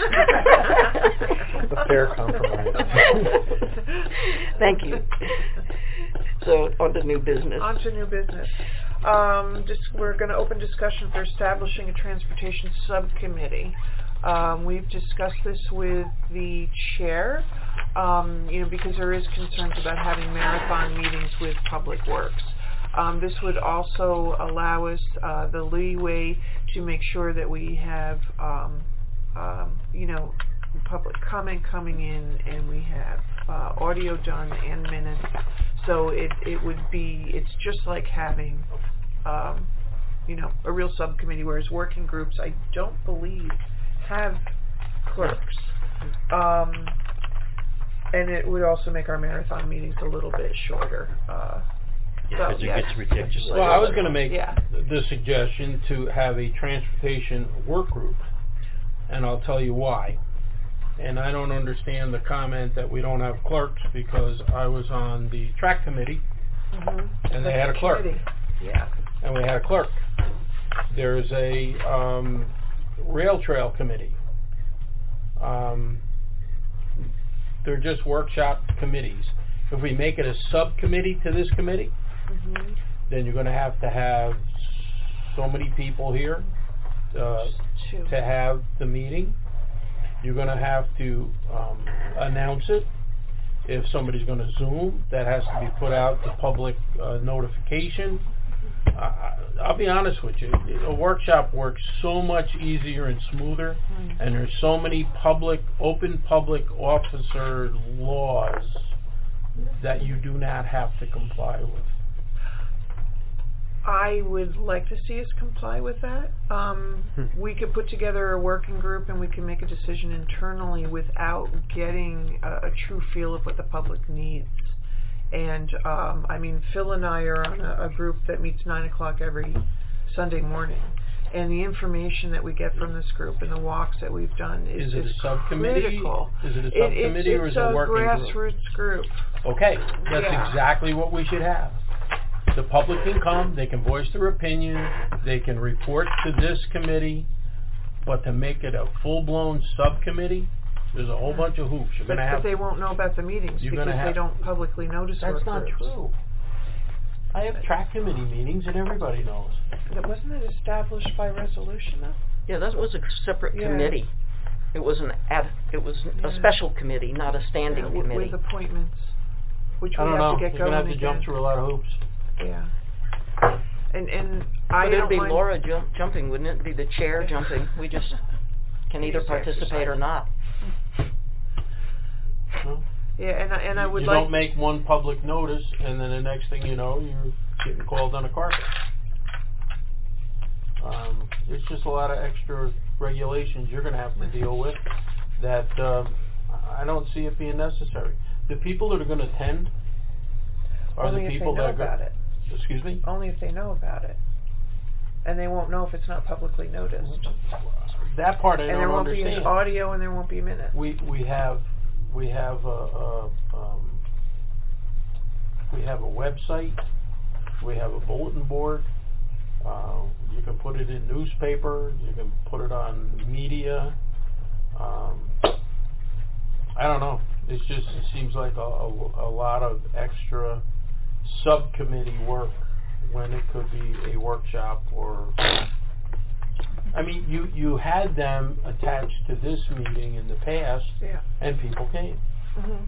A fair compromise. Thank you. So on to new business. On to new business. Um, just, we're going to open discussion for establishing a transportation subcommittee. Um, we've discussed this with the chair, um, you know, because there is concerns about having marathon meetings with Public Works. Um, this would also allow us uh, the leeway to make sure that we have, um, um, you know, public comment coming in, and we have uh, audio done and minutes. So it it would be, it's just like having, um, you know, a real subcommittee, whereas working groups, I don't believe, have clerks. Um, and it would also make our marathon meetings a little bit shorter. Uh, so, Because it yeah. gets ridiculous. Well, I was going to make Yeah. the suggestion to have a transportation work group, and I'll tell you why. And I don't understand the comment that we don't have clerks, because I was on the track committee, Mhm. and they had a clerk, Committee. Yeah. and we had a clerk. There's a um, rail trail committee. Um, they're just workshop committees. If we make it a subcommittee to this committee, Mhm. then you're going to have to have so many people here uh, Two. to have the meeting. You're going to have to um, announce it. If somebody's going to Zoom, that has to be put out to public uh, notification. I, I'll be honest with you, a workshop works so much easier and smoother, and there's so many public, open public officer laws that you do not have to comply with. I would like to see us comply with that. Um, Hmm. we could put together a working group and we can make a decision internally without getting a, a true feel of what the public needs. And, um, I mean, Phil and I are on a, a group that meets nine o'clock every Sunday morning. And the information that we get from this group and the walks that we've done is, Is it a subcommittee? critical. Is it a It- subcommittee it's, or is it's it a working group? grassroots group. Okay, that's Yeah. exactly what we should have. The public can come, they can voice their opinion, they can report to this committee, but to make it a full-blown subcommittee, there's a whole bunch of hoops. You're But, going to but have they to. won't know about the meetings You're because gonna they have- don't publicly notice That's work not groups. true. I have track committee meetings and everybody knows. That wasn't it established by resolution though? Yeah, that was a separate Yeah. committee. It was an ad, it was a Yeah. special committee, not a standing Yeah, w- committee. with appointments, which I we don't have know. to get You're going gonna have to again. jump through a lot of hoops. Yeah. And and I But it'll don't be mind- Laura jump, jumping, wouldn't it? Be the chair jumping. We just can either Just participate or exercise. not. Well, Yeah, and I, and I would you like. don't make one public notice, and then the next thing you know, you're getting called on a carpet. Um, it's just a lot of extra regulations you're going to have to deal with that um, I don't see it being necessary. The people that are going to attend are Only the if they people know that are about go- it. Excuse me? Only if they know about it. And they won't know if it's not publicly noticed. That part I and don't there won't understand. be an audio and there won't be minutes. We we have we have a, a um, we have a website. We have a bulletin board. Uh, you can put it in newspaper. You can put it on media. Um, I don't know. It's just it seems like a, a, a lot of extra subcommittee work when it could be a workshop or. I mean, you you had them attached to this meeting in the past, Yeah. and people came. Mm-hmm.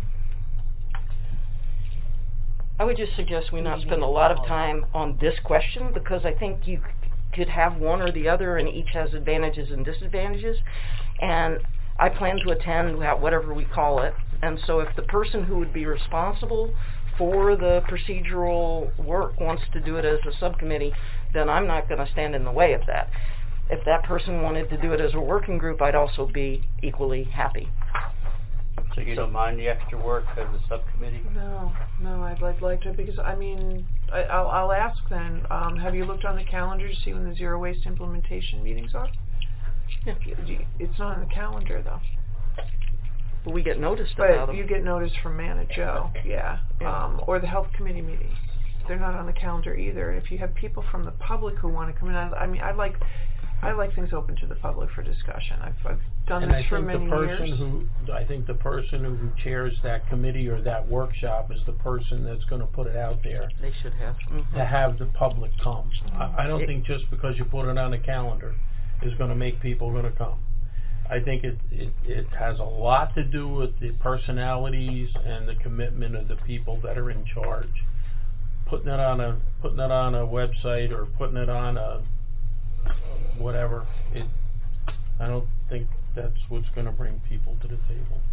I would just suggest we not spend a lot of time on this question because I think you c- could have one or the other and each has advantages and disadvantages. And I plan to attend wha- whatever we call it. And so if the person who would be responsible for the procedural work wants to do it as a subcommittee, then I'm not going to stand in the way of that. If that person wanted to do it as a working group, I'd also be equally happy. So you don't mind the extra work as a subcommittee? No, no, I'd like, like to, because, I mean, I, I'll, I'll ask then, um, have you looked on the calendar to see when the zero waste implementation meetings are? Yeah. You- you- It's not on the calendar, though. But we get noticed about But them. you get notice from Mana Joe, yeah, Yeah. um, or the health committee meetings. They're not on the calendar either. If you have people from the public who want to come in, I, I mean, I like, I like things open to the public for discussion. I've, I've done And this I for think many the person years. who, I think the person who chairs that committee or that workshop is the person that's going to put it out there They should have. Mhm. to have the public come. I, I don't It- think just because you put it on a calendar is going to make people going to come. I think it, it it has a lot to do with the personalities and the commitment of the people that are in charge. Putting it on a putting it on a website or putting it on a whatever, it I don't think that's what's going to bring people to the table.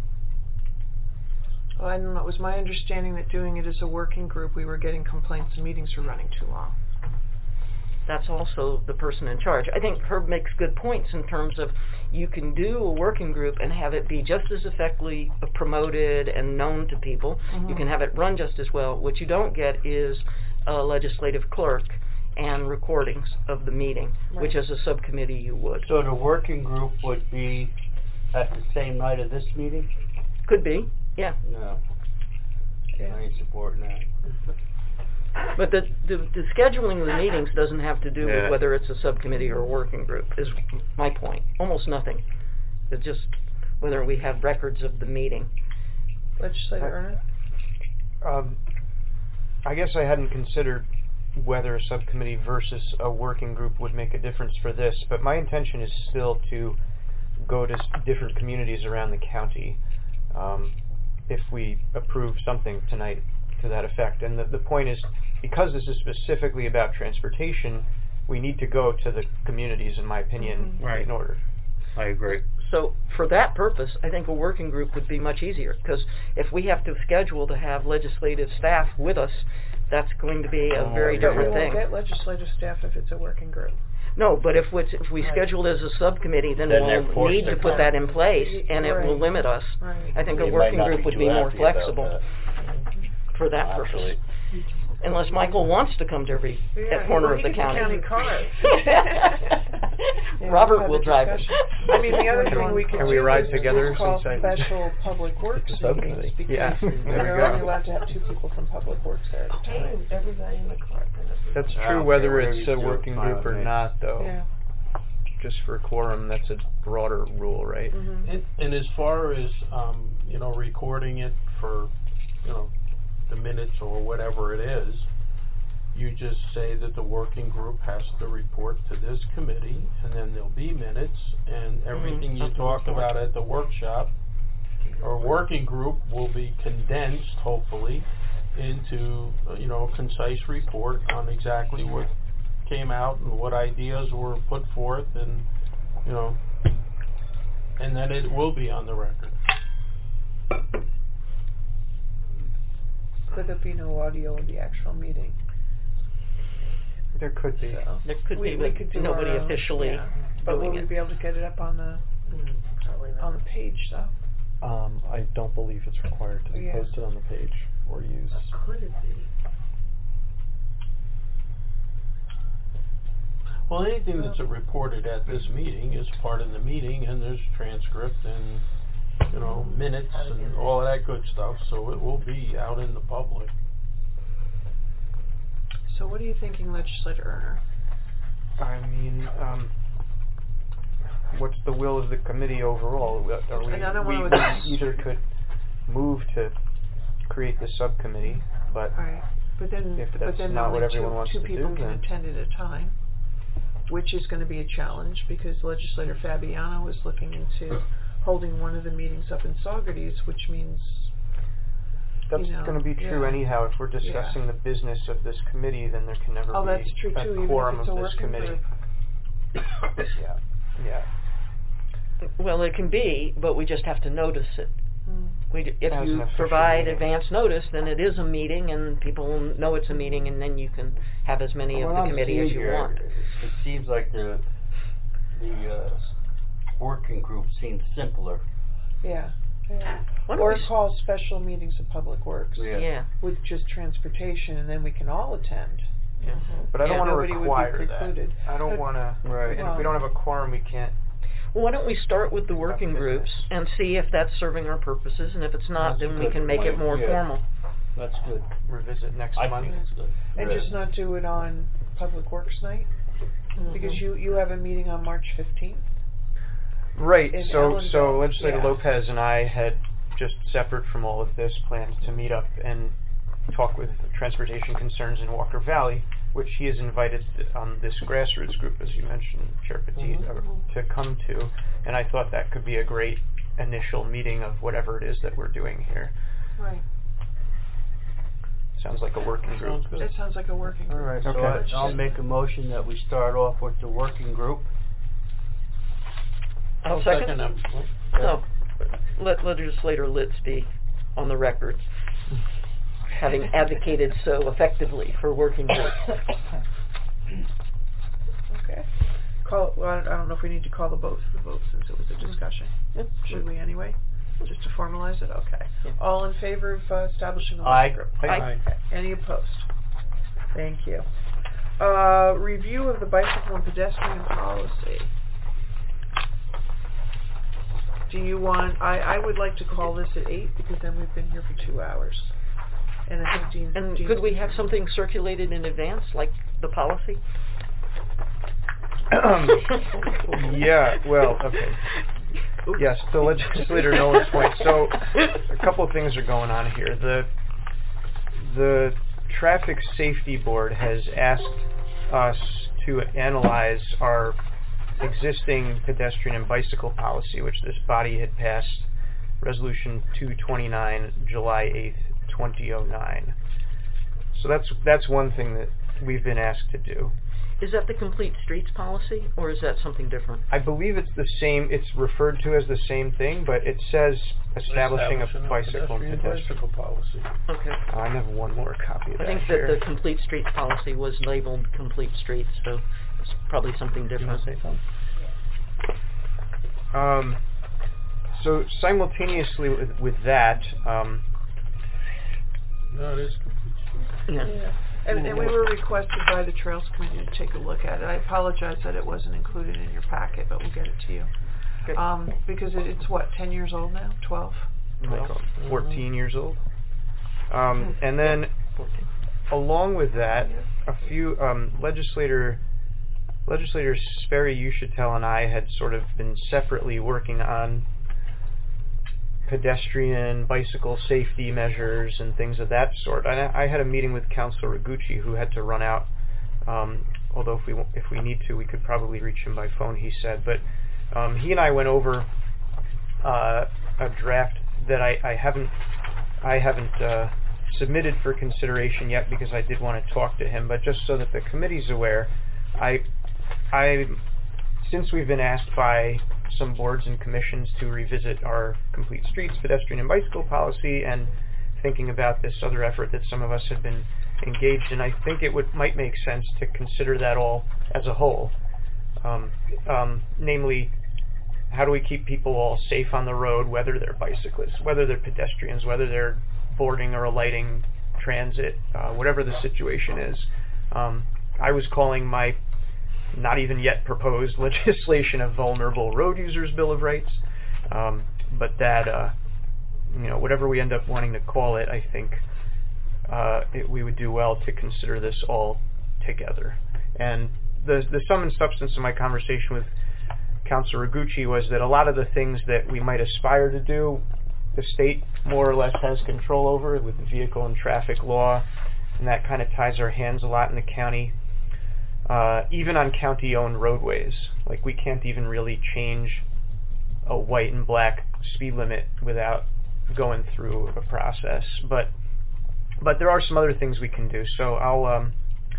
Well, I don't know. It was my understanding that doing it as a working group, we were getting complaints the meetings were running too long. That's also the person in charge. I think Herb makes good points in terms of you can do a working group and have it be just as effectively promoted and known to people. Mhm. You can have it run just as well. What you don't get is a legislative clerk and recordings of the meeting, which Right. as a subcommittee you would. So the working group would be at the same night of this meeting? Could be, yeah. No. Yeah. I ain't supporting that. But the, the the scheduling of the meetings doesn't have to do Yeah. with whether it's a subcommittee or a working group, is my point. Almost nothing. It's just whether we have records of the meeting. Legislator Erna? Um, I guess I hadn't considered whether a subcommittee versus a working group would make a difference for this, but my intention is still to go to s- different communities around the county um, if we approve something tonight to that effect. And the, the point is, because this is specifically about transportation, we need to go to the communities, in my opinion, Mhm. Right. in order. I agree. So for that purpose, I think a working group would be much easier, because if we have to schedule to have legislative staff with us, that's going to be a Oh, very yeah. But we different won't thing. get legislative staff if it's a working group. No, but if it's, if we Right. schedule it as a subcommittee, then, Then they're we'll forced need to to put come. that in place, and it will Right. limit us. Right. I think a They might working not group be would too be more happy about flexible that. for that Actually. purpose. Unless Michael wants to come to every Yeah, corner well, of he the gets county. county cars. Yeah, Robert we'll will have a drive him. discussion. I mean, the other thing we could Can we do ride is together is call since I- special public works It's a subcommittee. meetings, because Yeah, there we we're go. only allowed to have two people from public works there at a time. Everybody in the car. That's I don't true care whether whatever it's you a do, working it's fine group with or me. not, though. Yeah. Just for quorum, that's a broader rule, right? Mhm. And, and as far as, um, you know, recording it for, you know, the minutes or whatever it is, you just say that the working group has to report to this committee, and then there'll be minutes, and everything you talk about at the workshop or working group will be condensed, hopefully, into, uh, you know, a concise report on exactly what came out and what ideas were put forth, and, you know, and then it will be on the record. Could there be no audio of the actual meeting? There could be. So There could we, be, we but could do nobody our own, officially yeah. But will doing we it. be able to get it up on the on the page though? Um, I don't believe it's required to be Yeah. posted on the page or used. Could it be? Well, anything that's reported at this meeting is part of the meeting, and there's transcript and, you know, minutes and all of that good stuff, so it will be out in the public. So what are you thinking, Legislator Erner? I mean, um, what's the will of the committee overall? Are we, And I don't we, wanna- we either could move to create the subcommittee, but Alright, but then, if but that's then not only what everyone two, wants two to people do, can then attend at a time, which is going to be a challenge because Legislator Fabiano is looking into holding one of the meetings up in Saugerties, which means that's you know, going to be true yeah. anyhow. If we're discussing Yeah. the business of this committee, then there can never Oh, be that's true a too, even if quorum it's a of this working committee. group. yeah, yeah. Well, it can be, but we just have to notice it. Mm. We, d- if As an you official provide meeting. advance notice, then it is a meeting, and people will know it's a meeting, and then you can have as many of What the I'm committee as seeing you here, want. It seems like the the uh, working group seems simpler. Yeah. yeah. Why don't Or we s- call special meetings of Public Works Yeah. Yeah. with just transportation, and then we can all attend. Yeah. But I don't Yeah. want to Nobody would be require precluded. that. I don't But- want to. Right. And if we don't have a quorum, we can't. Well, why don't we start with the working Business. groups and see if that's serving our purposes, and if it's not, That's a then we good can make it point, more yeah. formal. That's good. Revisit next I month. think it's good. And Yeah. just not do it on Public Works night? Because you, you have a meeting on March fifteenth? Right. in So, Ellendale. so Legislator Yeah. Lopez and I had just separate from all of this planned to meet up and talk with transportation concerns in Walker Valley, which he has invited um, this grassroots group, as you mentioned, Chair Petit, uh, to come to. And I thought that could be a great initial meeting of whatever it is that we're doing here. Right. Sounds like a working group. Sounds good. It sounds like a working All group. right, so Okay. I, I'll make a motion that we start off with the working group. I'll second. that. No, let Legislator Litz be on the record, having advocated so effectively for working groups. Okay. Call, well, I don't- I don't know if we need to call the vote for the vote since it was a discussion. Yep. Should we anyway? Just to formalize it? Okay. Yeah. All in favor of uh, establishing a Aye. working group? Aye. Okay. Any opposed? Thank you. Uh, review of the bicycle and pedestrian policy. Do you want, I, I would like to call this at eight because then we've been here for two hours. And I think Dean. And Dean's could we been have here. something circulated in advance, like the policy? Yeah, well, okay. Yes, to Legislator Nolan's point. So, a couple of things are going on here. The the Traffic Safety Board has asked us to analyze our existing pedestrian and bicycle policy, which this body had passed, Resolution two twenty-nine, July eighth, twenty oh nine. So that's that's one thing that we've been asked to do. Is that the complete streets policy, or is that something different? I believe it's the same, it's referred to as the same thing, but it says establishing a bicycle and pedestrian. bicycle policy. Okay. Uh, I have one more copy of I that think here. that the complete streets policy was labeled complete streets, so it's probably something You different. want to say something? Um, so simultaneously with, with that, um, No, it is complete street. Yeah. Yeah. And, and we were requested by the Trails Committee to take a look at it. I apologize that it wasn't included in your packet, but we'll get it to you. Good. Um, because it, it's what, ten years old now? twelve? like fourteen years old. Um, and then, along with that, a few um, legislator, legislators Sperry, Uschitel, and I had sort of been separately working on pedestrian, bicycle safety measures and things of that sort. I, I had a meeting with Councilor Ragucci, who had to run out. Um, although if we if we need to, we could probably reach him by phone, he said. But um, he and I went over uh, a draft that I, I haven't I haven't uh, submitted for consideration yet, because I did want to talk to him. But just so that the committee's aware, I I since we've been asked by some boards and commissions to revisit our complete streets, pedestrian and bicycle policy, and thinking about this other effort that some of us have been engaged in, I think it would might make sense to consider that all as a whole. Um, um, namely, how do we keep people all safe on the road, whether they're bicyclists, whether they're pedestrians, whether they're boarding or alighting transit, uh, whatever the situation is. Um, I was calling my not even yet proposed legislation a Vulnerable Road Users Bill of Rights, um, but that, uh, you know, whatever we end up wanting to call it, I think uh, it, we would do well to consider this all together. And the the sum and substance of my conversation with Councilor Ragucci was that a lot of the things that we might aspire to do, the state more or less has control over with the vehicle and traffic law, and that kind of ties our hands a lot in the county. Uh, even on county-owned roadways, like we can't even really change a white and black speed limit without going through a process. But but there are some other things we can do. So I'll um,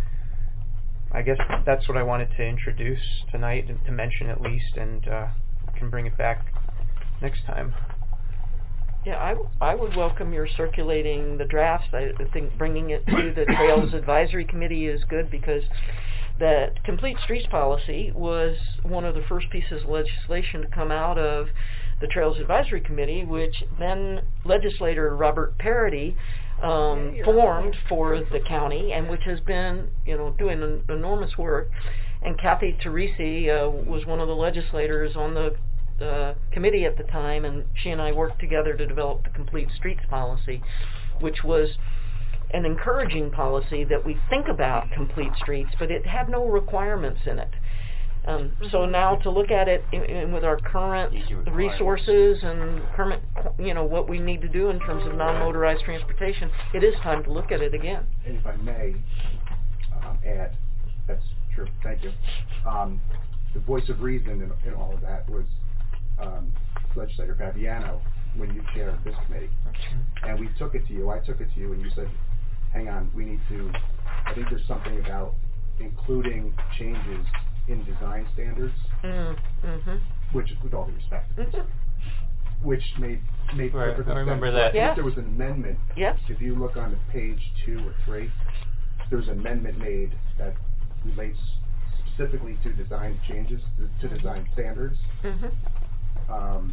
I guess that's what I wanted to introduce tonight, and to mention at least, and uh, can bring it back next time. Yeah, I, w- I would welcome your circulating the drafts. I think bringing it to the Trails Advisory Committee is good, because that Complete Streets policy was one of the first pieces of legislation to come out of the Trails Advisory Committee, which then legislator Robert Parody um, formed for the county, and which has been, you know, doing an enormous work. And Kathy Teresi uh, was one of the legislators on the uh, committee at the time, and she and I worked together to develop the Complete Streets policy, which was an encouraging policy that we think about complete streets, but it had no requirements in it. Um, so now to look at it in, in with our current resources and current, you know, what we need to do in terms of non-motorized transportation, it is time to look at it again. And if I may um, add, that's true, thank you. Um, the voice of reason in, in all of that was um, Legislator Fabiano, when you chaired this committee. And we took it to you, I took it to you, and you said, hang on, we need to, I think there's something about including changes in design standards, mm, mm-hmm. which, with all due respect, mm-hmm. which made, made right, perfect I remember sense. that. I think yes. there was an amendment. Yes. If you look on page two or three, there was an amendment made that relates specifically to design changes, to design standards. Mm-hmm. Um,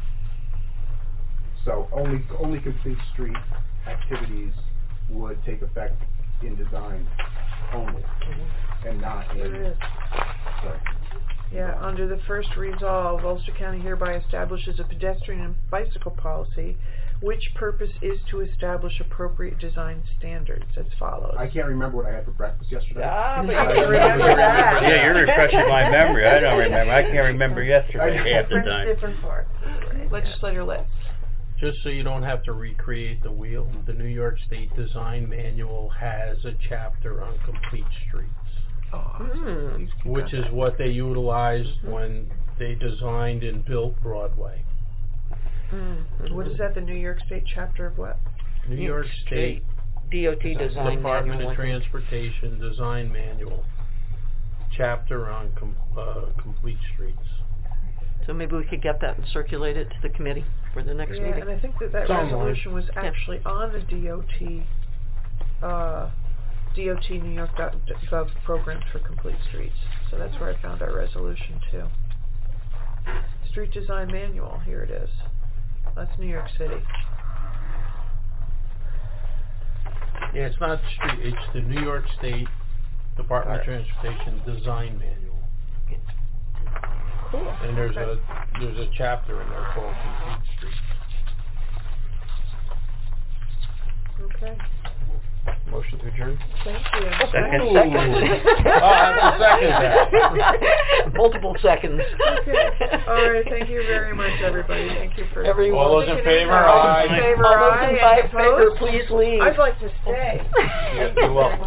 so only only complete street activities would take effect in design only, mm-hmm. and not in. There is. Sorry. Yeah, under the first resolve, Ulster County hereby establishes a pedestrian and bicycle policy, which purpose is to establish appropriate design standards as follows. I can't remember what I had for breakfast yesterday. Ah, but you I can remember that. Yeah, you're refreshing my memory. I don't remember. I can't remember yesterday half the Different, time. different parts. Right. Legislator Litz. Just so you don't have to recreate the wheel, the New York State Design Manual has a chapter on complete streets. Oh, mm. Which is what they utilized mm-hmm. when they designed and built Broadway. Mm-hmm. What is that, the New York State chapter of what? New York State D O T Design Department Manual. of Transportation Design Manual. Chapter on com- uh, complete streets. So maybe we could get that and circulate it to the committee for the next yeah, meeting. and I think that that Sounds resolution was yeah. actually on the D O T, uh, D O T New York Gov programs for complete streets. So that's where I found our resolution too. Street Design Manual, here it is. That's New York City. Yeah, it's not street, it's the New York State Department of Transportation Design Manual. Cool. And there's okay. a there's a chapter in there called Complete Streets. Okay. Motion to adjourn? Thank you. Second. Ooh. Second. I'll have to second that. Multiple seconds. Okay. All right. Thank you very much, everybody. Thank you for Everyone. All those in favor, All those aye. in favor, All those aye. in Any fi- favor, opposed? please leave. I'd like to stay. Yeah, you're welcome.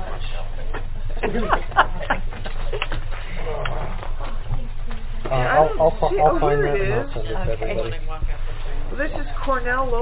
Uh, I'll, I'll, see- I'll oh, find here that it and I'll is. send it to Okay. everybody. This is Cornell